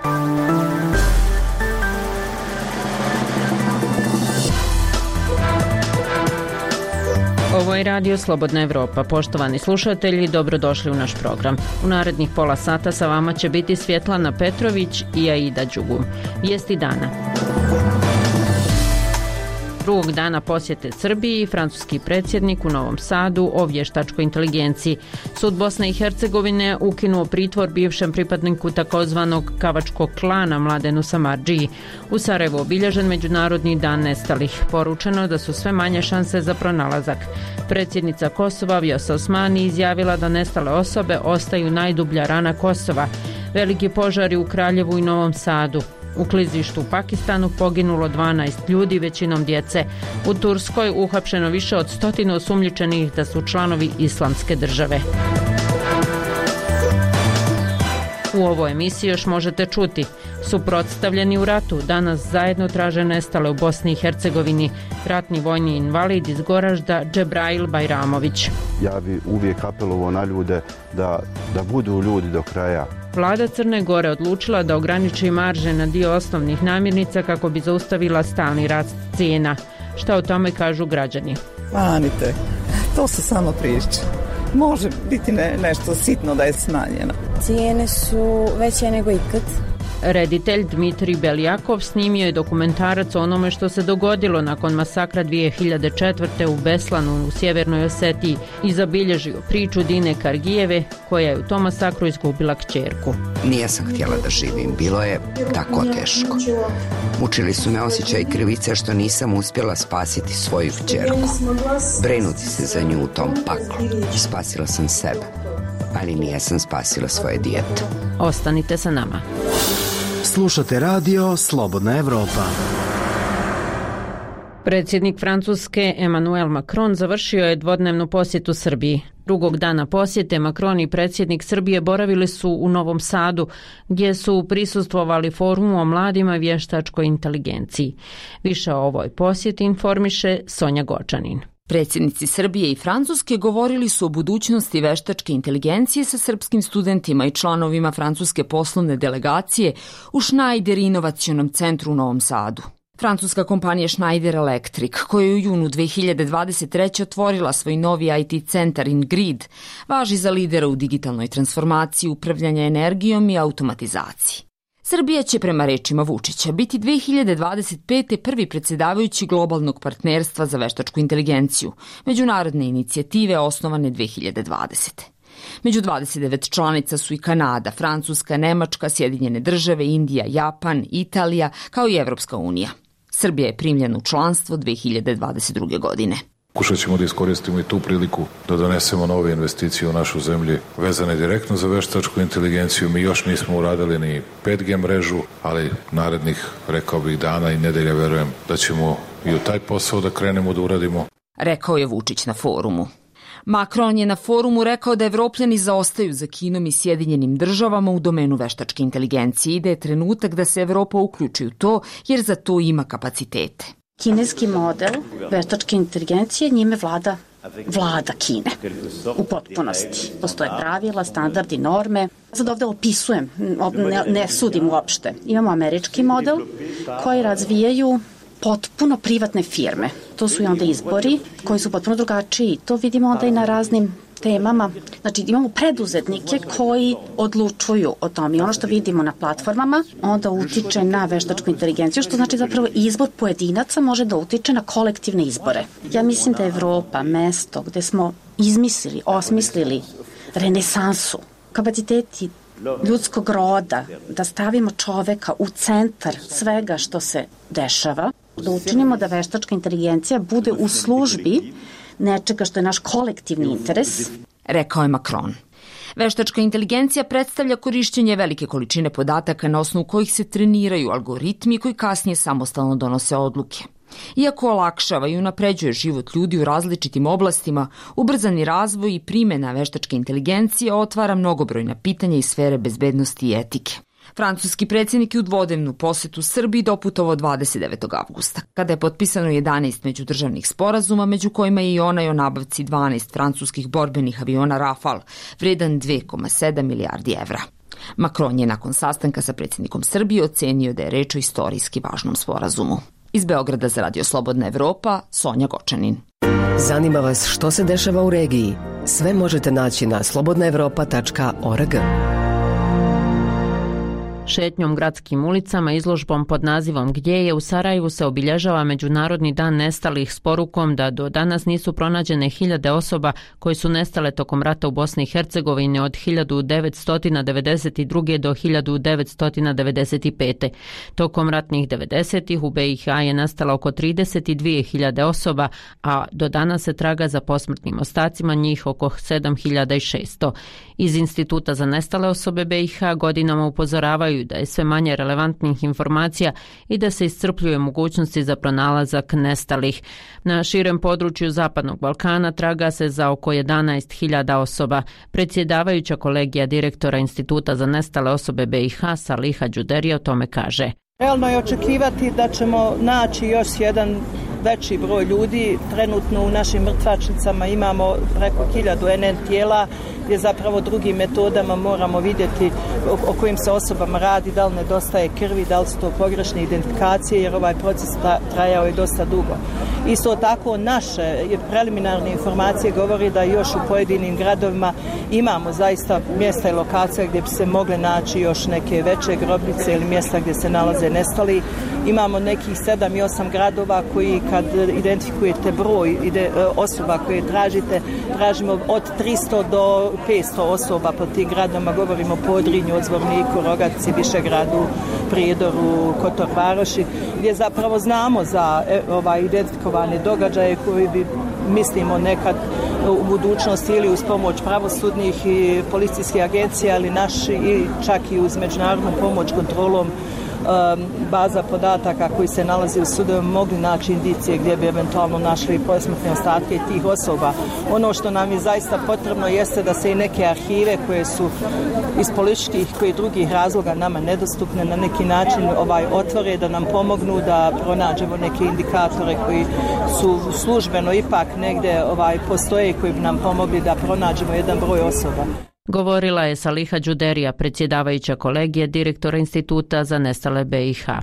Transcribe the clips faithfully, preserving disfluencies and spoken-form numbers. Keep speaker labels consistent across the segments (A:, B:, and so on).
A: Ovo je Radio Slobodna Evropa. Poštovani slušatelji, dobrodošli u naš program. U narednih pola sata sa vama će biti Svjetlana Petrović i Aida Đugum. Vijesti dana. Drugog dana posjete Srbiji, francuski predsjednik u Novom Sadu o vještačkoj inteligenciji. Sud Bosne i Hercegovine ukinuo pritvor bivšem pripadniku takozvanog kavačkog klana Mladenu Samardžiji. U Sarajevu obilježen Međunarodni dan nestalih. Poručeno da su sve manje šanse za pronalazak. Predsjednica Kosova Vjosa Osmani izjavila da nestale osobe ostaju najdublja rana Kosova. Veliki požari u Kraljevu i Novom Sadu. U klizištu u Pakistanu poginulo dvanaest ljudi, većinom djece. U Turskoj uhapšeno više od stotine osumnjičenih da su članovi Islamske države. U ovoj emisiji još možete čuti: suprotstavljeni u ratu, danas zajedno traže nestale u Bosni i Hercegovini, ratni vojni invalid iz Goražda Džebrail Bajramović.
B: Ja bi uvijek apelovao na ljude da, da budu ljudi do kraja.
A: Vlada Crne Gore odlučila da ograniči marže na dio osnovnih namirnica kako bi zaustavila stalni rast cijena. Šta o tome kažu građani?
C: Manite, to su samo priče. Može biti ne, nešto sitno da je smanjeno.
D: Cijene su veće nego ikad.
A: Reditelj Dmitrij Beljakov snimio je dokumentarac o onome što se dogodilo nakon masakra dvije hiljade četvrte u Beslanu u Sjevernoj Osetiji i zabilježio priču Dine Kargijeve, koja je u tom masakru izgubila kćerku.
E: Nisam htjela da živim, bilo je tako teško. Mučili su me osjećaj krivice što nisam uspjela spasiti svoju kćerku. Brinuti se za nju u tom paklu. Spasila sam sebe, ali nijesam spasila svoje dijete.
A: Ostanite sa nama.
F: Slušate Radio Slobodna Evropa.
A: Predsjednik Francuske Emmanuel Macron završio je dvodnevnu posjetu Srbiji. Drugog dana posjete Macron i predsjednik Srbije boravili su u Novom Sadu, gdje su prisustvovali forumu o mladima i vještačkoj inteligenciji. Više o ovoj posjeti informiše Sonja Gočanin.
G: Predsjednici Srbije i Francuske govorili su o budućnosti veštačke inteligencije sa srpskim studentima i članovima francuske poslovne delegacije u Schneider inovacionom centru u Novom Sadu. Francuska kompanija Schneider Electric, koja je u junu dve hiljade dvadeset treće otvorila svoj novi I T centar InGrid, važi za lidera u digitalnoj transformaciji, upravljanja energijom i automatizaciji. Srbija će, prema rečima Vučića, biti dve hiljade dvadeset pete. prvi predsjedavajući globalnog partnerstva za veštačku inteligenciju, međunarodne inicijative osnovane dve hiljade dvadesete. Među dvadeset devet članica su i Kanada, Francuska, Nemačka, Sjedinjene države, Indija, Japan, Italija, kao i Evropska unija. Srbija je primljena u članstvo dve hiljade dvadeset druge. godine.
H: Pokušat ćemo da iskoristimo i tu priliku da donesemo nove investicije u našu zemlju vezane direktno za veštačku inteligenciju. Mi još nismo uradili ni pet G mrežu, ali narednih, rekao bih, dana i nedelja verujem da ćemo i u taj posao da krenemo da uradimo.
G: Rekao je Vučić na forumu. Macron je na forumu rekao da Evropljani zaostaju za Kinom i Sjedinjenim državama u domenu veštačke inteligencije i da je trenutak da se Evropa uključi u to jer za to ima kapacitete.
I: Kineski model veštačke inteligencije, njime vlada vlada Kine u potpunosti. Postoje pravila, standardi, norme. Sad ovdje opisujem, ne, ne sudim uopšte. Imamo američki model koji razvijaju potpuno privatne firme. To su i onda izbori koji su potpuno drugačiji. To vidimo onda i na raznim temama. Znači imamo preduzetnike koji odlučuju o tom i ono što vidimo na platformama onda utiče na veštačku inteligenciju, što znači zapravo izbor pojedinaca može da utiče na kolektivne izbore. Ja mislim da je Evropa mesto gde smo izmislili, osmislili renesansu, kapaciteti ljudskog roda, da stavimo čoveka u centar svega što se dešava, da učinimo da veštačka inteligencija bude u službi nečega što je naš kolektivni interes.
G: Rekao je Macron. Veštačka inteligencija predstavlja korišćenje velike količine podataka na osnovu kojih se treniraju algoritmi koji kasnije samostalno donose odluke. Iako olakšava i unapređuje život ljudi u različitim oblastima, ubrzani razvoj i primjena veštačke inteligencije otvara mnogobrojna pitanja iz sfere bezbednosti i etike. Francuski predsjednik je u dvodnevnu posjetu Srbiji doputovao dvadeset devetog avgusta, kada je potpisano jedanaest međudržavnih sporazuma, među kojima je i onaj o nabavci dvanaest francuskih borbenih aviona Rafale, vredan dve zarez sedam milijardi evra. Macron je nakon sastanka sa predsjednikom Srbije ocenio da je reč o istorijski važnom sporazumu. Iz Beograda za Radio Slobodna Evropa, Sonja Gočanin.
J: Zanima vas što se dešava u regiji? Sve možete naći na slobodna evropa tačka org.
A: Šetnjom gradskim ulicama, izložbom pod nazivom Gdje je u Sarajevu se obilježava Međunarodni dan nestalih s porukom da do danas nisu pronađene hiljade osoba koje su nestale tokom rata u Bosni i Hercegovini od hiljadu devetsto devedeset druge. do hiljadu devetsto devedeset pete. Tokom ratnih devedesetih u be i ha je nastalo oko trideset dvije hiljade osoba, a do danas se traga za posmrtnim ostacima, njih oko sedam hiljada šesto. Iz Instituta za nestale osobe be i ha godinama upozoravaju da je sve manje relevantnih informacija i da se iscrpljuje mogućnosti za pronalazak nestalih. Na širem području Zapadnog Balkana traga se za oko jedanaest hiljada osoba. Predsjedavajuća kolegija direktora Instituta za nestale osobe be i ha Saliha Đuderija o tome kaže.
K: Realno je očekivati da ćemo naći još jedan veći broj ljudi. Trenutno u našim mrtvačnicama imamo preko hiljadu en en tijela gdje zapravo drugim metodama moramo vidjeti o kojim se osobama radi, da li nedostaje krvi, da li su to pogrešne identifikacije, jer ovaj proces trajao je dosta dugo. Isto tako naše preliminarne informacije govori da još u pojedinim gradovima imamo zaista mjesta i lokacije gdje bi se mogle naći još neke veće grobnice ili mjesta gdje se nalaze nestali. Imamo nekih sedam i osam gradova koji kad identifikujete broj ide, osoba koje tražite, tražimo od tristo do petsto osoba po tim gradovima, govorimo o Podrinju, Odzvorniku, Rogatici, Višegradu, Prijedoru, Kotor Varoši, gdje zapravo znamo za ovaj identifikovane događaje koji bi mislimo nekad u budućnosti ili uz pomoć pravosudnih i policijskih agencija, ali naši i čak i uz međunarodnu pomoć kontrolom baza podataka koji se nalazi u sudovima mogli naći indicije gdje bi eventualno našli posmrtne ostatke tih osoba. Ono što nam je zaista potrebno jeste da se i neke arhive koje su iz političkih koji drugih razloga nama nedostupne na neki način ovaj otvore, da nam pomognu da pronađemo neke indikatore koji su službeno ipak negdje ovaj postoje koji bi nam pomogli da pronađemo jedan broj osoba.
A: Govorila je Saliha Đuderija, predsjedavajuća kolegija direktora Instituta za nestale be i ha.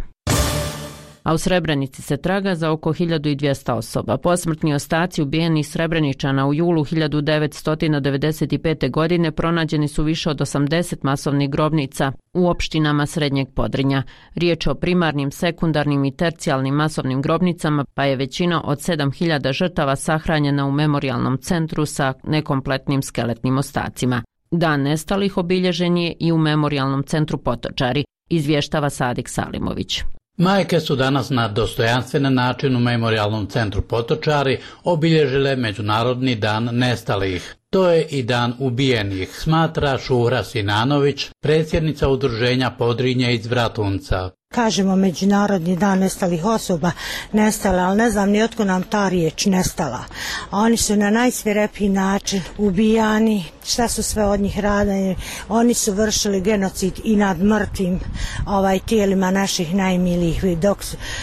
A: A u Srebrenici se traga za oko hiljadu dvjesto osoba. Posmrtni ostaci ubijenih Srebreničana u julu hiljadu devetsto devedeset pete. godine pronađeni su više od osamdeset masovnih grobnica u opštinama Srednjeg Podrinja. Riječ o primarnim, sekundarnim i tercijalnim masovnim grobnicama, pa je većina od sedam hiljada žrtava sahranjena u memorijalnom centru sa nekompletnim skeletnim ostacima. Dan nestalih obilježen je i u memorijalnom centru Potočari, izvještava Sadik Salimović.
L: Majke su danas na dostojanstven način u memorijalnom centru Potočari obilježile Međunarodni dan nestalih. To je i dan ubijenih, smatra Šura Sinanović, predsjednica udruženja Podrinje iz Vratunca.
M: Kažemo Međunarodni dan nestalih osoba, nestala, ali ne znam ni otko nam ta riječ nestala. Oni su na najsvirepiji način ubijani, šta su sve od njih radili, oni su vršili genocid i nad mrtvim ovaj, tijelima naših najmilijih, dok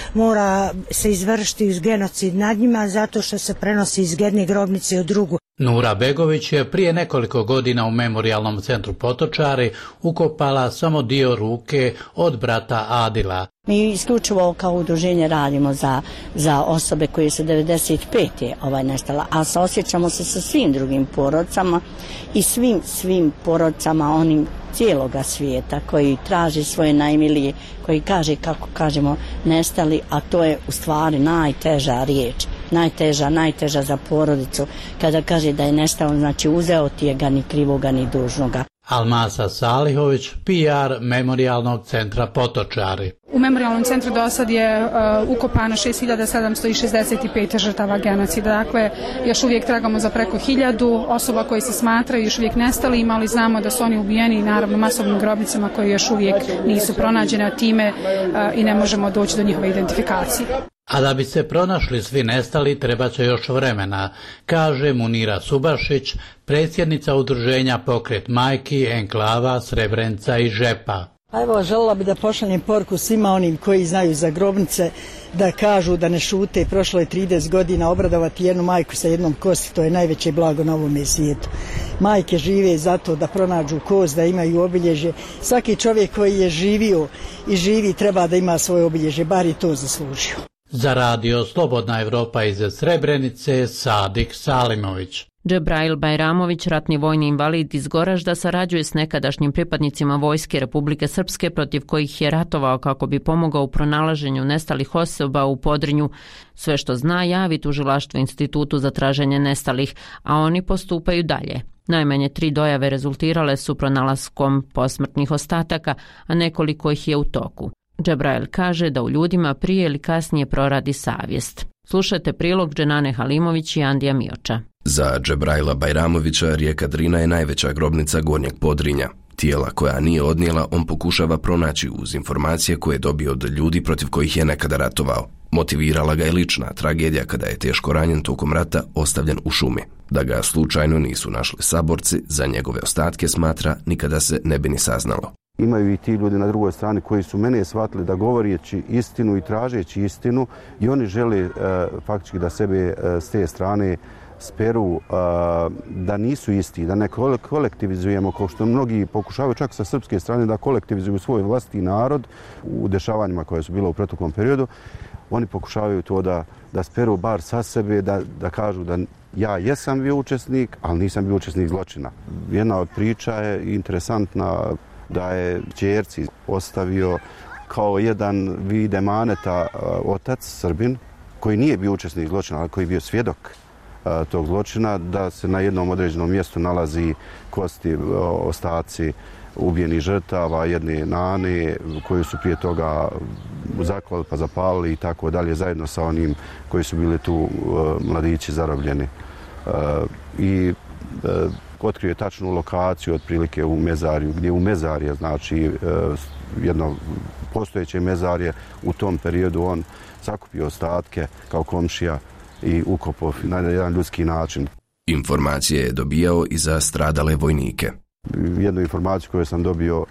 M: mora se izvršiti genocid nad njima zato što se prenosi iz jedne grobnice u drugu.
L: Nura Begović je prije nekoliko godina u memorijalnom centru Potočari ukopala samo dio ruke od brata Adila.
N: Mi isključivo kao udruženje radimo za, za osobe koje su devedeset pete ovaj nestala, a osjećamo se sa svim drugim porodcama i svim, svim porodcama onim cijeloga svijeta koji traži svoje najmilije, koji kaže, kako kažemo, nestali, a to je u stvari najteža riječ. Najteža, najteža za porodicu. Kada kaže da je nestao, znači uzeo ti je ga ni krivoga ni dužnoga.
L: Almasa Salihović, P R memorijalnog centra Potočari.
O: U memorijalnom centru do sad je uh, ukopano šest hiljada sedamsto šezdeset pet žrtava genocida. Dakle, još uvijek tragamo za preko hiljadu osoba koji se smatraju još uvijek nestalima, ali znamo da su oni ubijeni naravno masovnim grobnicama koje još uvijek nisu pronađene, a time uh, i ne možemo doći do njihove identifikacije.
L: A da bi se pronašli svi nestali, treba će još vremena, kaže Munira Subašić, predsjednica udruženja Pokret majki, Enklava, Srebrenica i Žepa.
K: Pa evo, željela bi da pošaljem poruku svima onim koji znaju za grobnice, da kažu da ne šute. Prošlo je trideset godina, obradovati jednu majku sa jednom kosti, to je najveće blago na ovome svijetu. Majke žive zato da pronađu kost, da imaju obilježje. Svaki čovjek koji je živio i živi treba da ima svoje obilježje, bar je to zaslužio.
L: Za radio Slobodna Evropa iz Srebrenice, Sadik Salimović.
A: Džebrail Bajramović, ratni vojni invalid iz Goražda, sarađuje s nekadašnjim pripadnicima Vojske Republike Srpske protiv kojih je ratovao kako bi pomogao u pronalaženju nestalih osoba u Podrinju. Sve što zna javi tužilaštvo Institutu za traženje nestalih, a oni postupaju dalje. Najmanje tri dojave rezultirale su pronalaskom posmrtnih ostataka, a nekoliko ih je u toku. Džebrail kaže da u ljudima prije ili kasnije proradi savjest. Slušajte prilog Dženane Halimović i Andija Mioča.
P: Za Džebraila Bajramovića rijeka Drina je najveća grobnica Gornjeg Podrinja. Tijela koja nije odnijela on pokušava pronaći uz informacije koje je dobio od ljudi protiv kojih je nekada ratovao. Motivirala ga je lična tragedija kada je teško ranjen tokom rata ostavljen u šumi. Da ga slučajno nisu našli saborci, za njegove ostatke smatra nikada se ne bi ni saznalo.
B: Imaju i ti ljudi na drugoj strani koji su mene shvatili da govorijeći istinu i tražeći istinu i oni žele e, faktički da sebe e, s te strane speru, e, da nisu isti, da ne kolektivizujemo kao što mnogi pokušavaju čak sa srpske strane da kolektivizuju svoj vlastiti narod u dešavanjima koje su bilo u proteklom periodu. Oni pokušavaju to da, da speru bar sa sebe, da, da kažu da ja jesam bio učesnik, ali nisam bio učesnik zločina. Jedna od priča je interesantna, da je ćerci ostavio kao jedan vid emaneta otac Srbin, koji nije bio učesnik zločina, ali koji je bio svjedok tog zločina, da se na jednom određenom mjestu nalazi kosti, ostaci ubijenih žrtava, jedne nane koji su prije toga zaklali pa zapalili i tako dalje, zajedno sa onim koji su bili tu mladići zarobljeni. I otkrio je tačnu lokaciju otprilike u mezarju, gdje u mezarje, znači jedno postojeće mezarje, u tom periodu on sakupio ostatke kao komšija i ukopao na jedan ljudski način.
P: Informacije je dobijao i za stradale vojnike.
B: Jednu informaciju koju sam dobio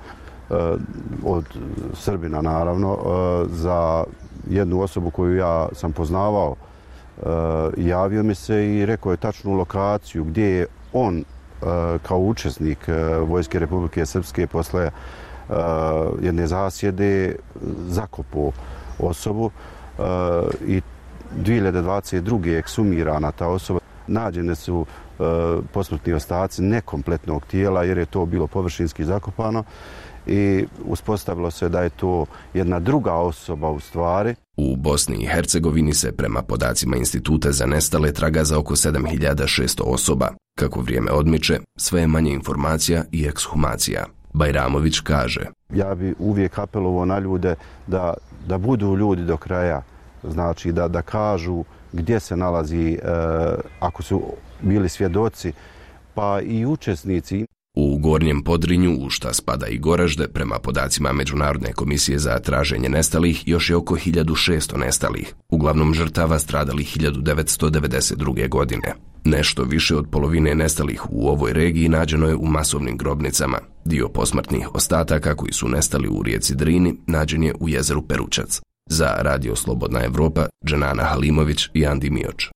B: od Srbina, naravno, za jednu osobu koju ja sam poznavao, javio mi se i rekao je tačnu lokaciju gdje je on kao učesnik Vojske Republike Srpske posle jedne zasjede zakopao osobu i dvije hiljade dvadeset druge eksumirana ta osoba. Nađene su posmrtni ostaci nekompletnog tijela jer je to bilo površinski zakopano i uspostavilo se da je to jedna druga osoba u stvari.
P: U Bosni i Hercegovini se prema podacima Instituta za nestale traga za oko sedam hiljada šesto osoba. Kako vrijeme odmiče, sve je manje informacija i ekshumacija. Bajramović kaže:
B: Ja bi uvijek apelovao na ljude da, da budu ljudi do kraja, znači da, da kažu gdje se nalazi, e, ako su bili svjedoci, pa i učesnici.
P: U Gornjem Podrinju, u šta spada i Goražde, prema podacima Međunarodne komisije za traženje nestalih, još je oko hiljadu šesto nestalih, uglavnom žrtava stradalih hiljadu devetsto devedeset druge. godine. Nešto više od polovine nestalih u ovoj regiji nađeno je u masovnim grobnicama. Dio posmrtnih ostataka koji su nestali u rijeci Drini nađen je u jezeru Peručac. Za Radio Slobodna Evropa, Dženana Halimović i Andi Mioč.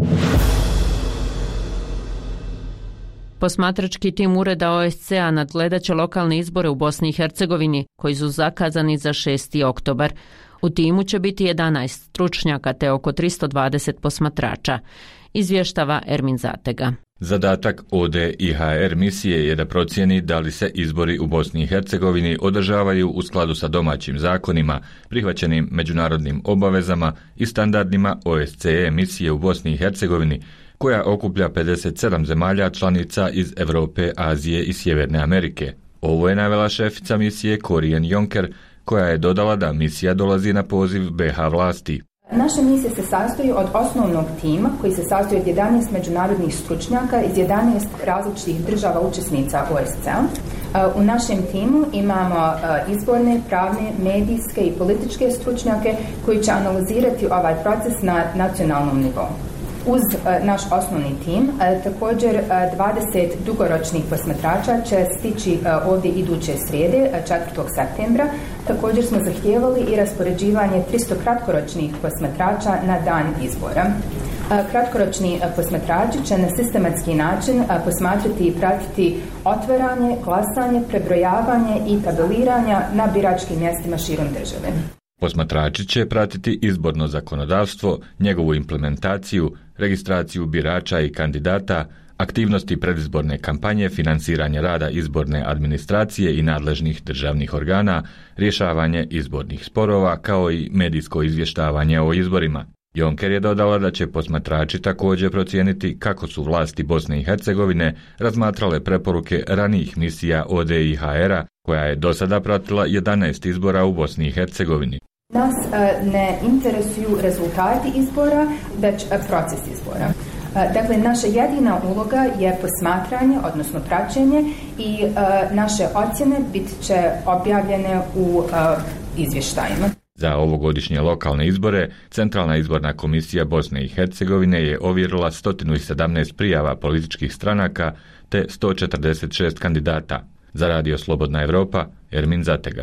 A: Posmatrački tim Ureda O S C-a nadgledaće lokalne izbore u Bosni i Hercegovini, koji su zakazani za šesti oktobar. U timu će biti jedanaest stručnjaka te oko tristo dvadeset posmatrača, izvještava Ermin Zatega.
Q: Zadatak O D I H R misije je da procijeni da li se izbori u Bosni i Hercegovini održavaju u skladu sa domaćim zakonima, prihvaćenim međunarodnim obavezama i standardima O S C E misije u Bosni i Hercegovini, koja okuplja pedeset sedam zemalja članica iz Europe, Azije i Sjeverne Amerike. Ovo je navela šefica misije Korijen Jonker, koja je dodala da misija dolazi na poziv B H vlasti.
R: Naša misija se sastoji od osnovnog tima koji se sastoji od jedanaest međunarodnih stručnjaka iz jedanaest različitih država učesnica O S C A. U našem timu imamo izborne, pravne, medijske i političke stručnjake koji će analizirati ovaj proces na nacionalnom nivou. Uz naš osnovni tim, također dvadeset dugoročnih posmatrača će stići ovdje iduće srijede, četvrtog septembra. Također smo zahtijevali i raspoređivanje tristo kratkoročnih posmatrača na dan izbora. Kratkoročni posmatrači će na sistematski način posmatrati i pratiti otvaranje, glasanje, prebrojavanje i tabeliranja na biračkim mjestima širom države.
Q: Posmatrači će pratiti izborno zakonodavstvo, njegovu implementaciju, registraciju birača i kandidata, aktivnosti predizborne kampanje, finansiranje rada izborne administracije i nadležnih državnih organa, rješavanje izbornih sporova kao i medijsko izvještavanje o izborima. Jonker je dodala da će posmatrači također procijeniti kako su vlasti Bosne i Hercegovine razmatrale preporuke ranijih misija O D I H R-a, koja je do sada pratila jedanaest izbora u Bosni i Hercegovini.
R: Nas ne interesuju rezultati izbora, već proces izbora. Dakle, naša jedina uloga je posmatranje, odnosno praćenje i naše ocjene bit će objavljene u izvještajima.
Q: Za ovogodišnje lokalne izbore, Centralna izborna komisija Bosne i Hercegovine je ovjerila sto sedamnaest prijava političkih stranaka te sto četrdeset šest kandidata. Za Radio Slobodna Evropa, Ermin Zatega.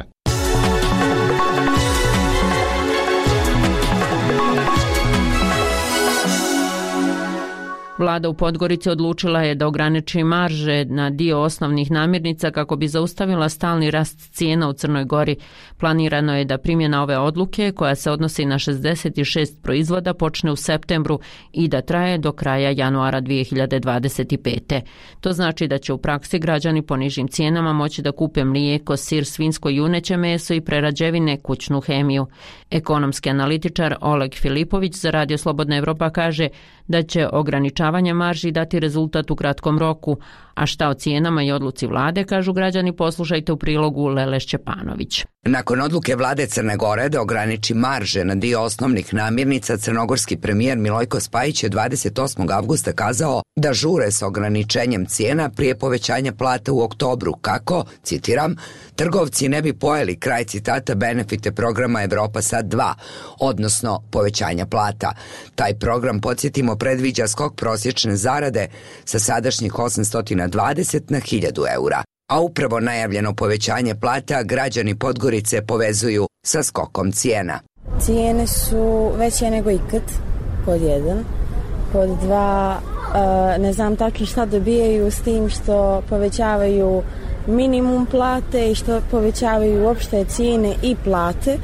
A: Vlada u Podgorici odlučila je da ograniči marže na dio osnovnih namirnica kako bi zaustavila stalni rast cijena u Crnoj Gori. Planirano je da primjena ove odluke, koja se odnosi na šezdeset šest proizvoda, počne u septembru i da traje do kraja januara dvije hiljade dvadeset pete. To znači da će u praksi građani po nižim cijenama moći da kupe mlijeko, sir, svinjsko i juneće meso i prerađevine, kućnu hemiju. Ekonomski analitičar Oleg Filipović za Radio Slobodna Evropa kaže da će ograničavanje marži dati rezultat u kratkom roku, a šta o cijenama i odluci vlade, kažu građani, poslušajte u prilogu Lele Šćepanović.
E: Nakon odluke vlade Crne Gore da ograniči marže na dio osnovnih namirnica, crnogorski premijer Milojko Spajić je dvadeset osmog avgusta kazao da žure s ograničenjem cijena prije povećanja plata u oktobru, kako, citiram, trgovci ne bi pojeli, kraj citata, benefite programa Evropa Sad dva, odnosno povećanja plata. Taj program, podsjetimo, predviđa skok prosječne zarade sa sadašnjih osamsto dvadeset na hiljadu eura. A upravo najavljeno povećanje plata građani Podgorice povezuju sa skokom cijena.
D: Cijene su veće nego ikad, pod jedan. Pod dva, ne znam tačno šta dobijaju s tim što povećavaju minimum plate i što povećavaju uopšte cijene i plate,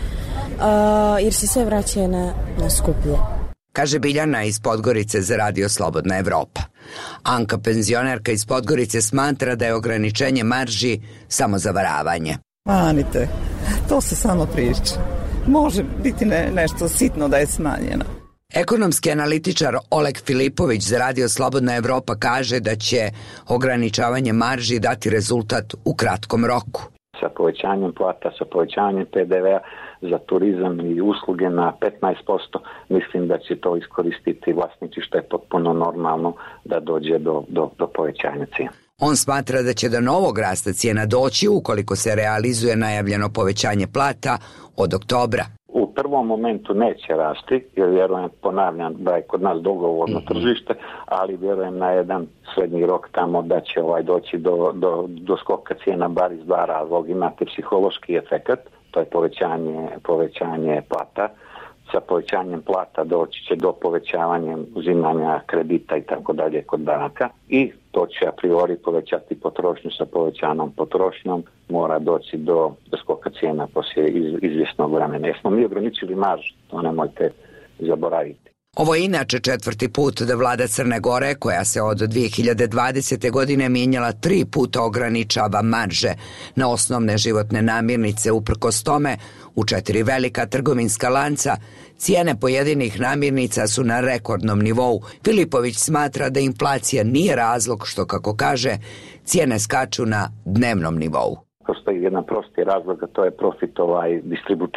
D: jer se sve vraća na, na skuplje.
E: Kaže Biljana iz Podgorice za Radio Slobodna Evropa. Anka, penzionerka iz Podgorice, smatra da je ograničenje marži samo zavaravanje.
C: Manite, to se samo priča. Može biti ne, nešto sitno da je smanjeno.
E: Ekonomski analitičar Oleg Filipović za Radio Slobodna Evropa kaže da će ograničavanje marži dati rezultat u kratkom roku.
S: Sa povećanjem plata, sa povećanjem P D V-a za turizam i usluge na petnaest posto, mislim da će to iskoristiti vlasnici, što je potpuno normalno da dođe do, do, do povećanja cijena.
E: On smatra da će do novog rasta cijena doći ukoliko se realizuje najavljeno povećanje plata od oktobra.
S: U prvom momentu neće rasti, jer vjerujem, ponavljam, da je kod nas dogovorno mm-hmm. tržište, ali vjerujem na jedan srednji rok tamo da će ovaj doći do, do, do skoka cijena bar iz dva razloga. Imate psihološki efekat, to je povećanje, povećanje plata. Sa povećanjem plata doći će do povećavanja uzimanja kredita i tako dalje kod banaka i to će a priori povećati potrošnju. Sa povećanom potrošnjom mora doći do, do skoka cijena poslije iz, izvjesnog vremena. Jesmo mi ograničili marž, to nemojte zaboraviti.
E: Ovo je inače četvrti put da vlada Crne Gore, koja se od dvije hiljade dvadesete. godine mijenjala tri puta, ograničava marže na osnovne životne namirnice. Uprkos tome, u četiri velika trgovinska lanca cijene pojedinih namirnica su na rekordnom nivou. Filipović smatra da inflacija nije razlog što, kako kaže, cijene skaču na dnevnom nivou.
S: Postoji jedan prosti razlog, a to je profit ovaj distributera.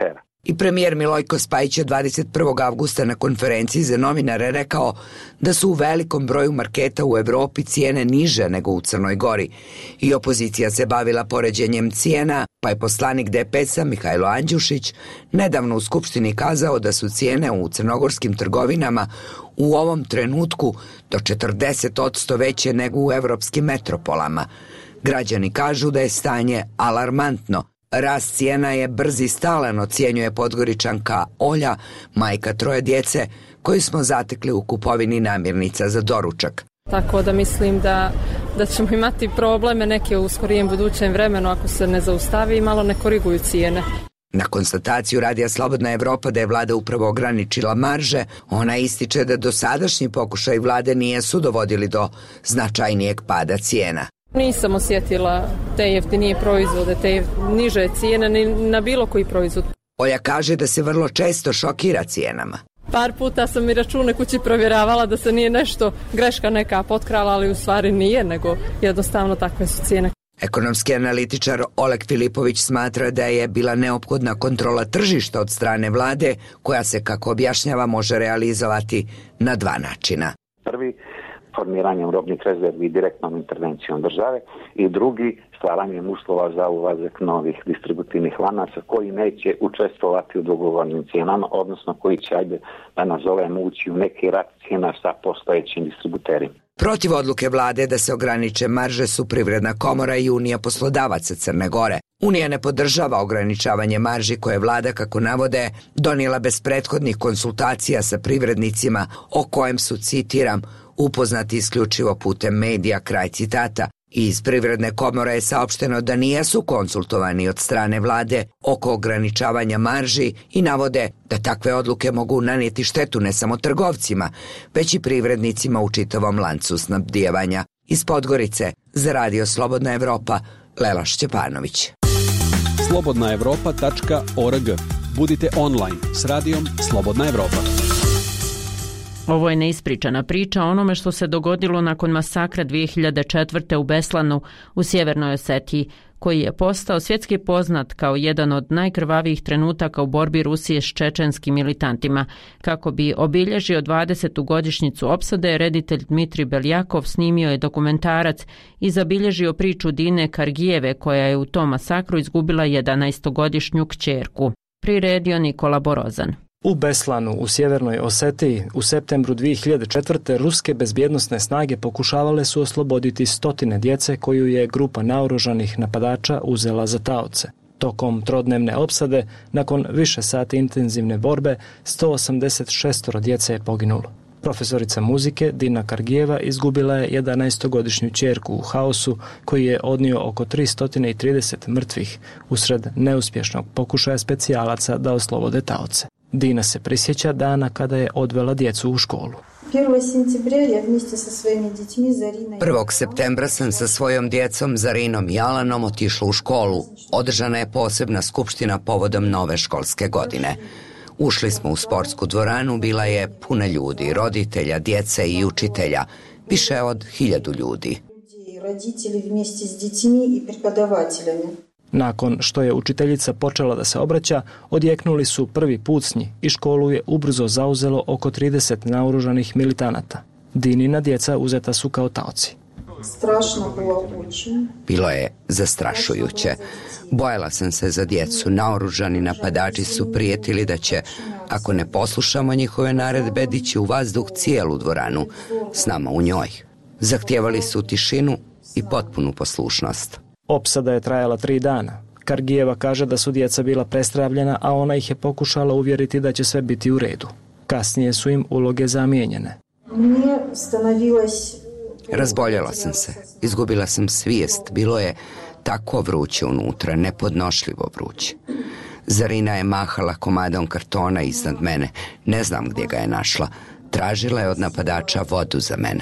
E: I premijer Milojko Spajić je dvadeset prvog avgusta na konferenciji za novinare rekao da su u velikom broju marketa u Evropi cijene niže nego u Crnoj Gori. I opozicija se bavila poređenjem cijena, pa je poslanik D P S-a Mihajlo Andjušić nedavno u Skupštini kazao da su cijene u crnogorskim trgovinama u ovom trenutku do četrdeset posto veće nego u evropskim metropolama. Građani kažu da je stanje alarmantno. Rast cijena je brz i stalan, ocjenjuje Podgoričanka Olja, majka troje djece, koju smo zatekli u kupovini namirnica za doručak.
T: Tako da mislim da, da ćemo imati probleme neke u skorijem budućem vremenu ako se ne zaustavi i malo ne koriguju cijene.
E: Na konstataciju Radija Slobodna Evropa da je vlada upravo ograničila marže, ona ističe da dosadašnji pokušaj vlade nijesu dovodili do značajnijeg pada cijena.
T: Nisam osjetila te jeftinije proizvode, te niže cijene ni na bilo koji proizvod.
E: Olja kaže da se vrlo često šokira cijenama.
T: Par puta sam i račune kući provjeravala da se nije nešto greška neka potkrala, ali u stvari nije, nego jednostavno takve su cijene.
E: Ekonomski analitičar Oleg Filipović smatra da je bila neophodna kontrola tržišta od strane vlade, koja se, kako objašnjava, može realizovati na dva načina.
S: Prvi, formiranjem robnih rezervi direktnom intervencijom države i drugi, stvaranjem uslova za ulazak novih distributivnih lanaca koji neće učestvovati u dogovornim cijenama, odnosno koji će, ajde da nazovemo, ući u neki rat cijena sa postojećim distributerima.
E: Protiv odluke vlade da se ograniče marže su Privredna komora i Unija poslodavaca Crne Gore. Unija ne podržava ograničavanje marži koje je vlada, kako navode, donijela bez prethodnih konsultacija sa privrednicima, o kojem su, citiram, upoznati isključivo putem medija, kraj citata. Iz Privredne komore je saopšteno da nijesu konsultovani od strane vlade oko ograničavanja marži i navode da takve odluke mogu nanijeti štetu ne samo trgovcima, već i privrednicima u čitavom lancu snabdijevanja. Iz Podgorice, za Radio Slobodna Evropa, Lela Šćepanović.
U: slobodna evropa tačka org. Budite online s radijom Slobodna Evropa.
A: Ovo je neispričana priča o onome što se dogodilo nakon masakra dvije hiljade četvrte. u Beslanu u Sjevernoj Osetiji, koji je postao svjetski poznat kao jedan od najkrvavijih trenutaka u borbi Rusije s čečenskim militantima. Kako bi obilježio dvadesetu godišnjicu opsade, reditelj Dmitrij Beljakov snimio je dokumentarac i zabilježio priču Dine Kargijeve, koja je u tom masakru izgubila jedanaestogodišnju kćerku. Priredio Nikola Borozan.
V: U Beslanu, u Sjevernoj Osetiji, u septembru dvije hiljade četvrte. ruske bezbjednosne snage pokušavale su osloboditi stotine djece koju je grupa naoružanih napadača uzela za taoce. Tokom trodnevne opsade, nakon više sati intenzivne borbe, sto osamdeset šest djece je poginulo. Profesorica muzike Dina Kargijeva izgubila je jedanaestogodišnju ćerku u haosu koji je odnio oko tristo trideset mrtvih usred neuspješnog pokušaja specijalaca da oslobode taoce. Dina se prisjeća dana kada je odvela djecu u školu.
E: prvog septembra sam sa svojom djecom Zarinom i Alanom otišla u školu. Održana je posebna skupština povodom nove školske godine. Ušli smo u sportsku dvoranu, bila je puna ljudi, roditelja, djece i učitelja, više od hiljadu ljudi.
V: Nakon što je učiteljica počela da se obraća, odjeknuli su prvi pucnji i školu je ubrzo zauzelo oko trideset naoružanih militanata. Dinina djeca uzeta su kao taoci.
E: Bilo je zastrašujuće. Bojala sam se za djecu. Naoružani napadači su prijetili da će, ako ne poslušamo njihove naredbe, dići u vazduh cijelu dvoranu, s nama u njoj. Zahtijevali su tišinu i potpunu poslušnost.
V: Opsada je trajala tri dana. Kargijeva kaže da su djeca bila prestravljena, a ona ih je pokušala uvjeriti da će sve biti u redu. Kasnije su im uloge zamijenjene.
E: Razboljela sam se. Izgubila sam svijest. Bilo je tako vruće unutra, nepodnošljivo vruće. Zarina je mahala komadom kartona iznad mene. Ne znam gdje ga je našla. Tražila je od napadača vodu za mene.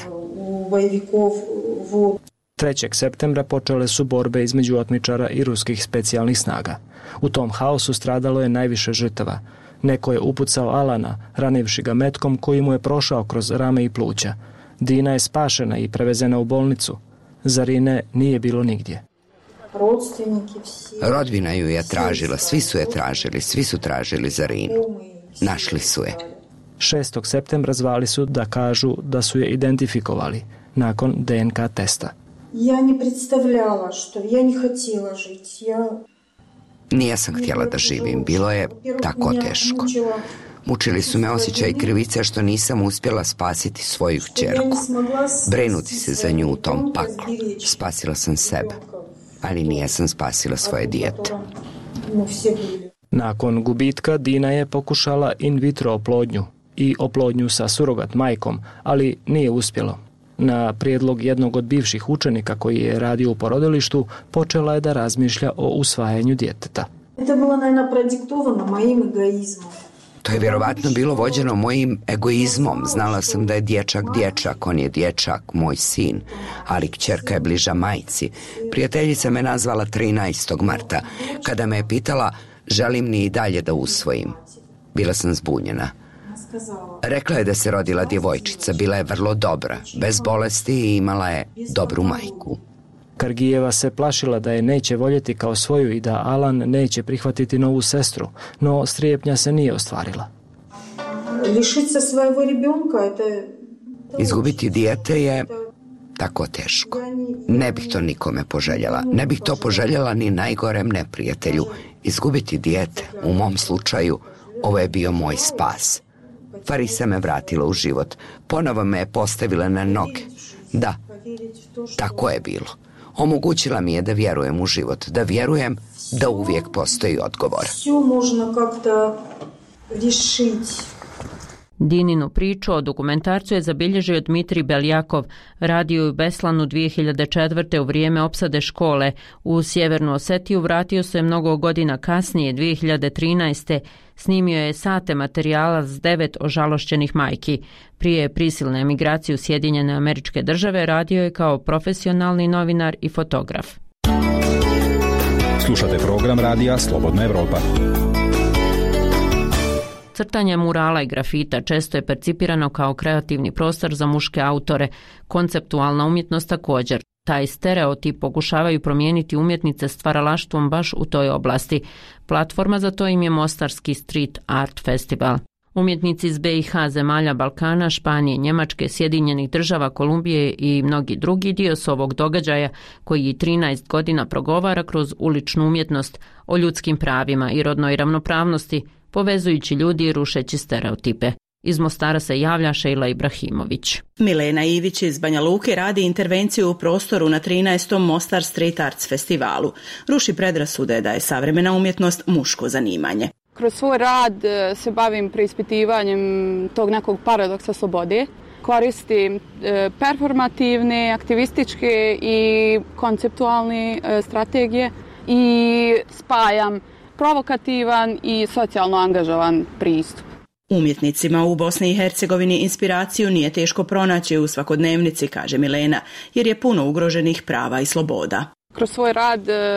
V: trećeg septembra počele su borbe između otmičara i ruskih specijalnih snaga. U tom haosu stradalo je najviše žrtava. Neko je upucao Alana, ranivši ga metkom koji mu je prošao kroz rame i pluća. Dina je spašena i prevezena u bolnicu. Zarine nije bilo nigdje.
E: Rodbina ju je tražila, svi su je tražili, svi su tražili Zarinu. Našli su je.
V: šestog septembra zvali su da kažu da su je identifikovali nakon D N K testa.
F: Ja ne predstavljala što, ja ne htjela žiti. Ja...
E: Nijesam htjela da živim, bilo je tako teško. Mučili su me osjećaj krivice što nisam uspjela spasiti svoju kćerku. Brinuti se za nju u tom paklu. Spasila sam sebe, ali nijesam spasila svoje dijete.
V: Nakon gubitka Dina je pokušala in vitro oplodnju i oplodnju sa surogat majkom, ali nije uspjelo. Na prijedlog jednog od bivših učenika koji je radio u porodilištu, počela je da razmišlja o usvajanju djeteta.
F: To bilo, naravno, prodiktovano mojim egoizmom.
E: To je vjerovatno bilo vođeno mojim egoizmom. Znala sam da je dječak dječak, on je dječak, moj sin, ali kćerka je bliža majci. Prijateljica me nazvala trinaestog marta, kada me je pitala želim li i dalje da usvojim. Bila sam zbunjena. Rekla je da se rodila djevojčica, bila je vrlo dobra, bez bolesti i imala je dobru majku.
V: Kargijeva se plašila da je neće voljeti kao svoju i da Alan neće prihvatiti novu sestru, no strijepnja se nije ostvarila.
F: Lišiti se svojeg rебенka,
E: izgubiti dijete je tako teško. Ne bih to nikome poželjela. Ne bih to poželjela ni najgorem neprijatelju. Izgubiti dijete, u mom slučaju, ovo je bio moj spas. Farisa me vratila u život. Ponovo me je postavila na noge. Da, tako je bilo. Omogućila mi je da vjerujem u život, da vjerujem da uvijek postoji odgovor.
F: Sve možno kako rješiti.
A: Dininu priču o dokumentarcu je zabilježio Dmitrij Beljakov, radio u Beslanu dvije hiljade četvrte. u vrijeme opsade škole. U Sjevernu Osetiju vratio se mnogo godina kasnije, dvije hiljade trinaeste. Snimio je sate materijala s devet ožalošćenih majki. Prije prisilne emigracije u Sjedinjene Američke Države radio je kao profesionalni novinar i fotograf.
U: Slušate program radija Slobodna Evropa.
A: Crtanje murala i grafita često je percipirano kao kreativni prostor za muške autore, konceptualna umjetnost također. Taj stereotip pokušavaju promijeniti umjetnice stvaralaštvom baš u toj oblasti. Platforma za to im je Mostarski Street Art Festival. Umjetnici iz B i H zemalja Balkana, Španije, Njemačke, Sjedinjenih Država, Kolumbije i mnogi drugi dio su ovog događaja koji trinaest godina progovara kroz uličnu umjetnost o ljudskim pravima i rodnoj ravnopravnosti, povezujući ljudi i rušeći stereotipe. Iz Mostara se javlja Šejla Ibrahimović.
H: Milena Ivić iz Banja Luke radi intervenciju u prostoru na trinaestom Mostar Street Arts festivalu. Ruši predrasude da je savremena umjetnost muško zanimanje.
W: Kroz svoj rad se bavim preispitivanjem tog nekog paradoksa slobode. Koristim performativne, aktivističke i konceptualne strategije i spajam provokativan i socijalno angažovan pristup.
H: Umjetnicima u Bosni i Hercegovini inspiraciju nije teško pronaći u svakodnevnici, kaže Milena, jer je puno ugroženih prava i sloboda.
W: Kroz svoj rad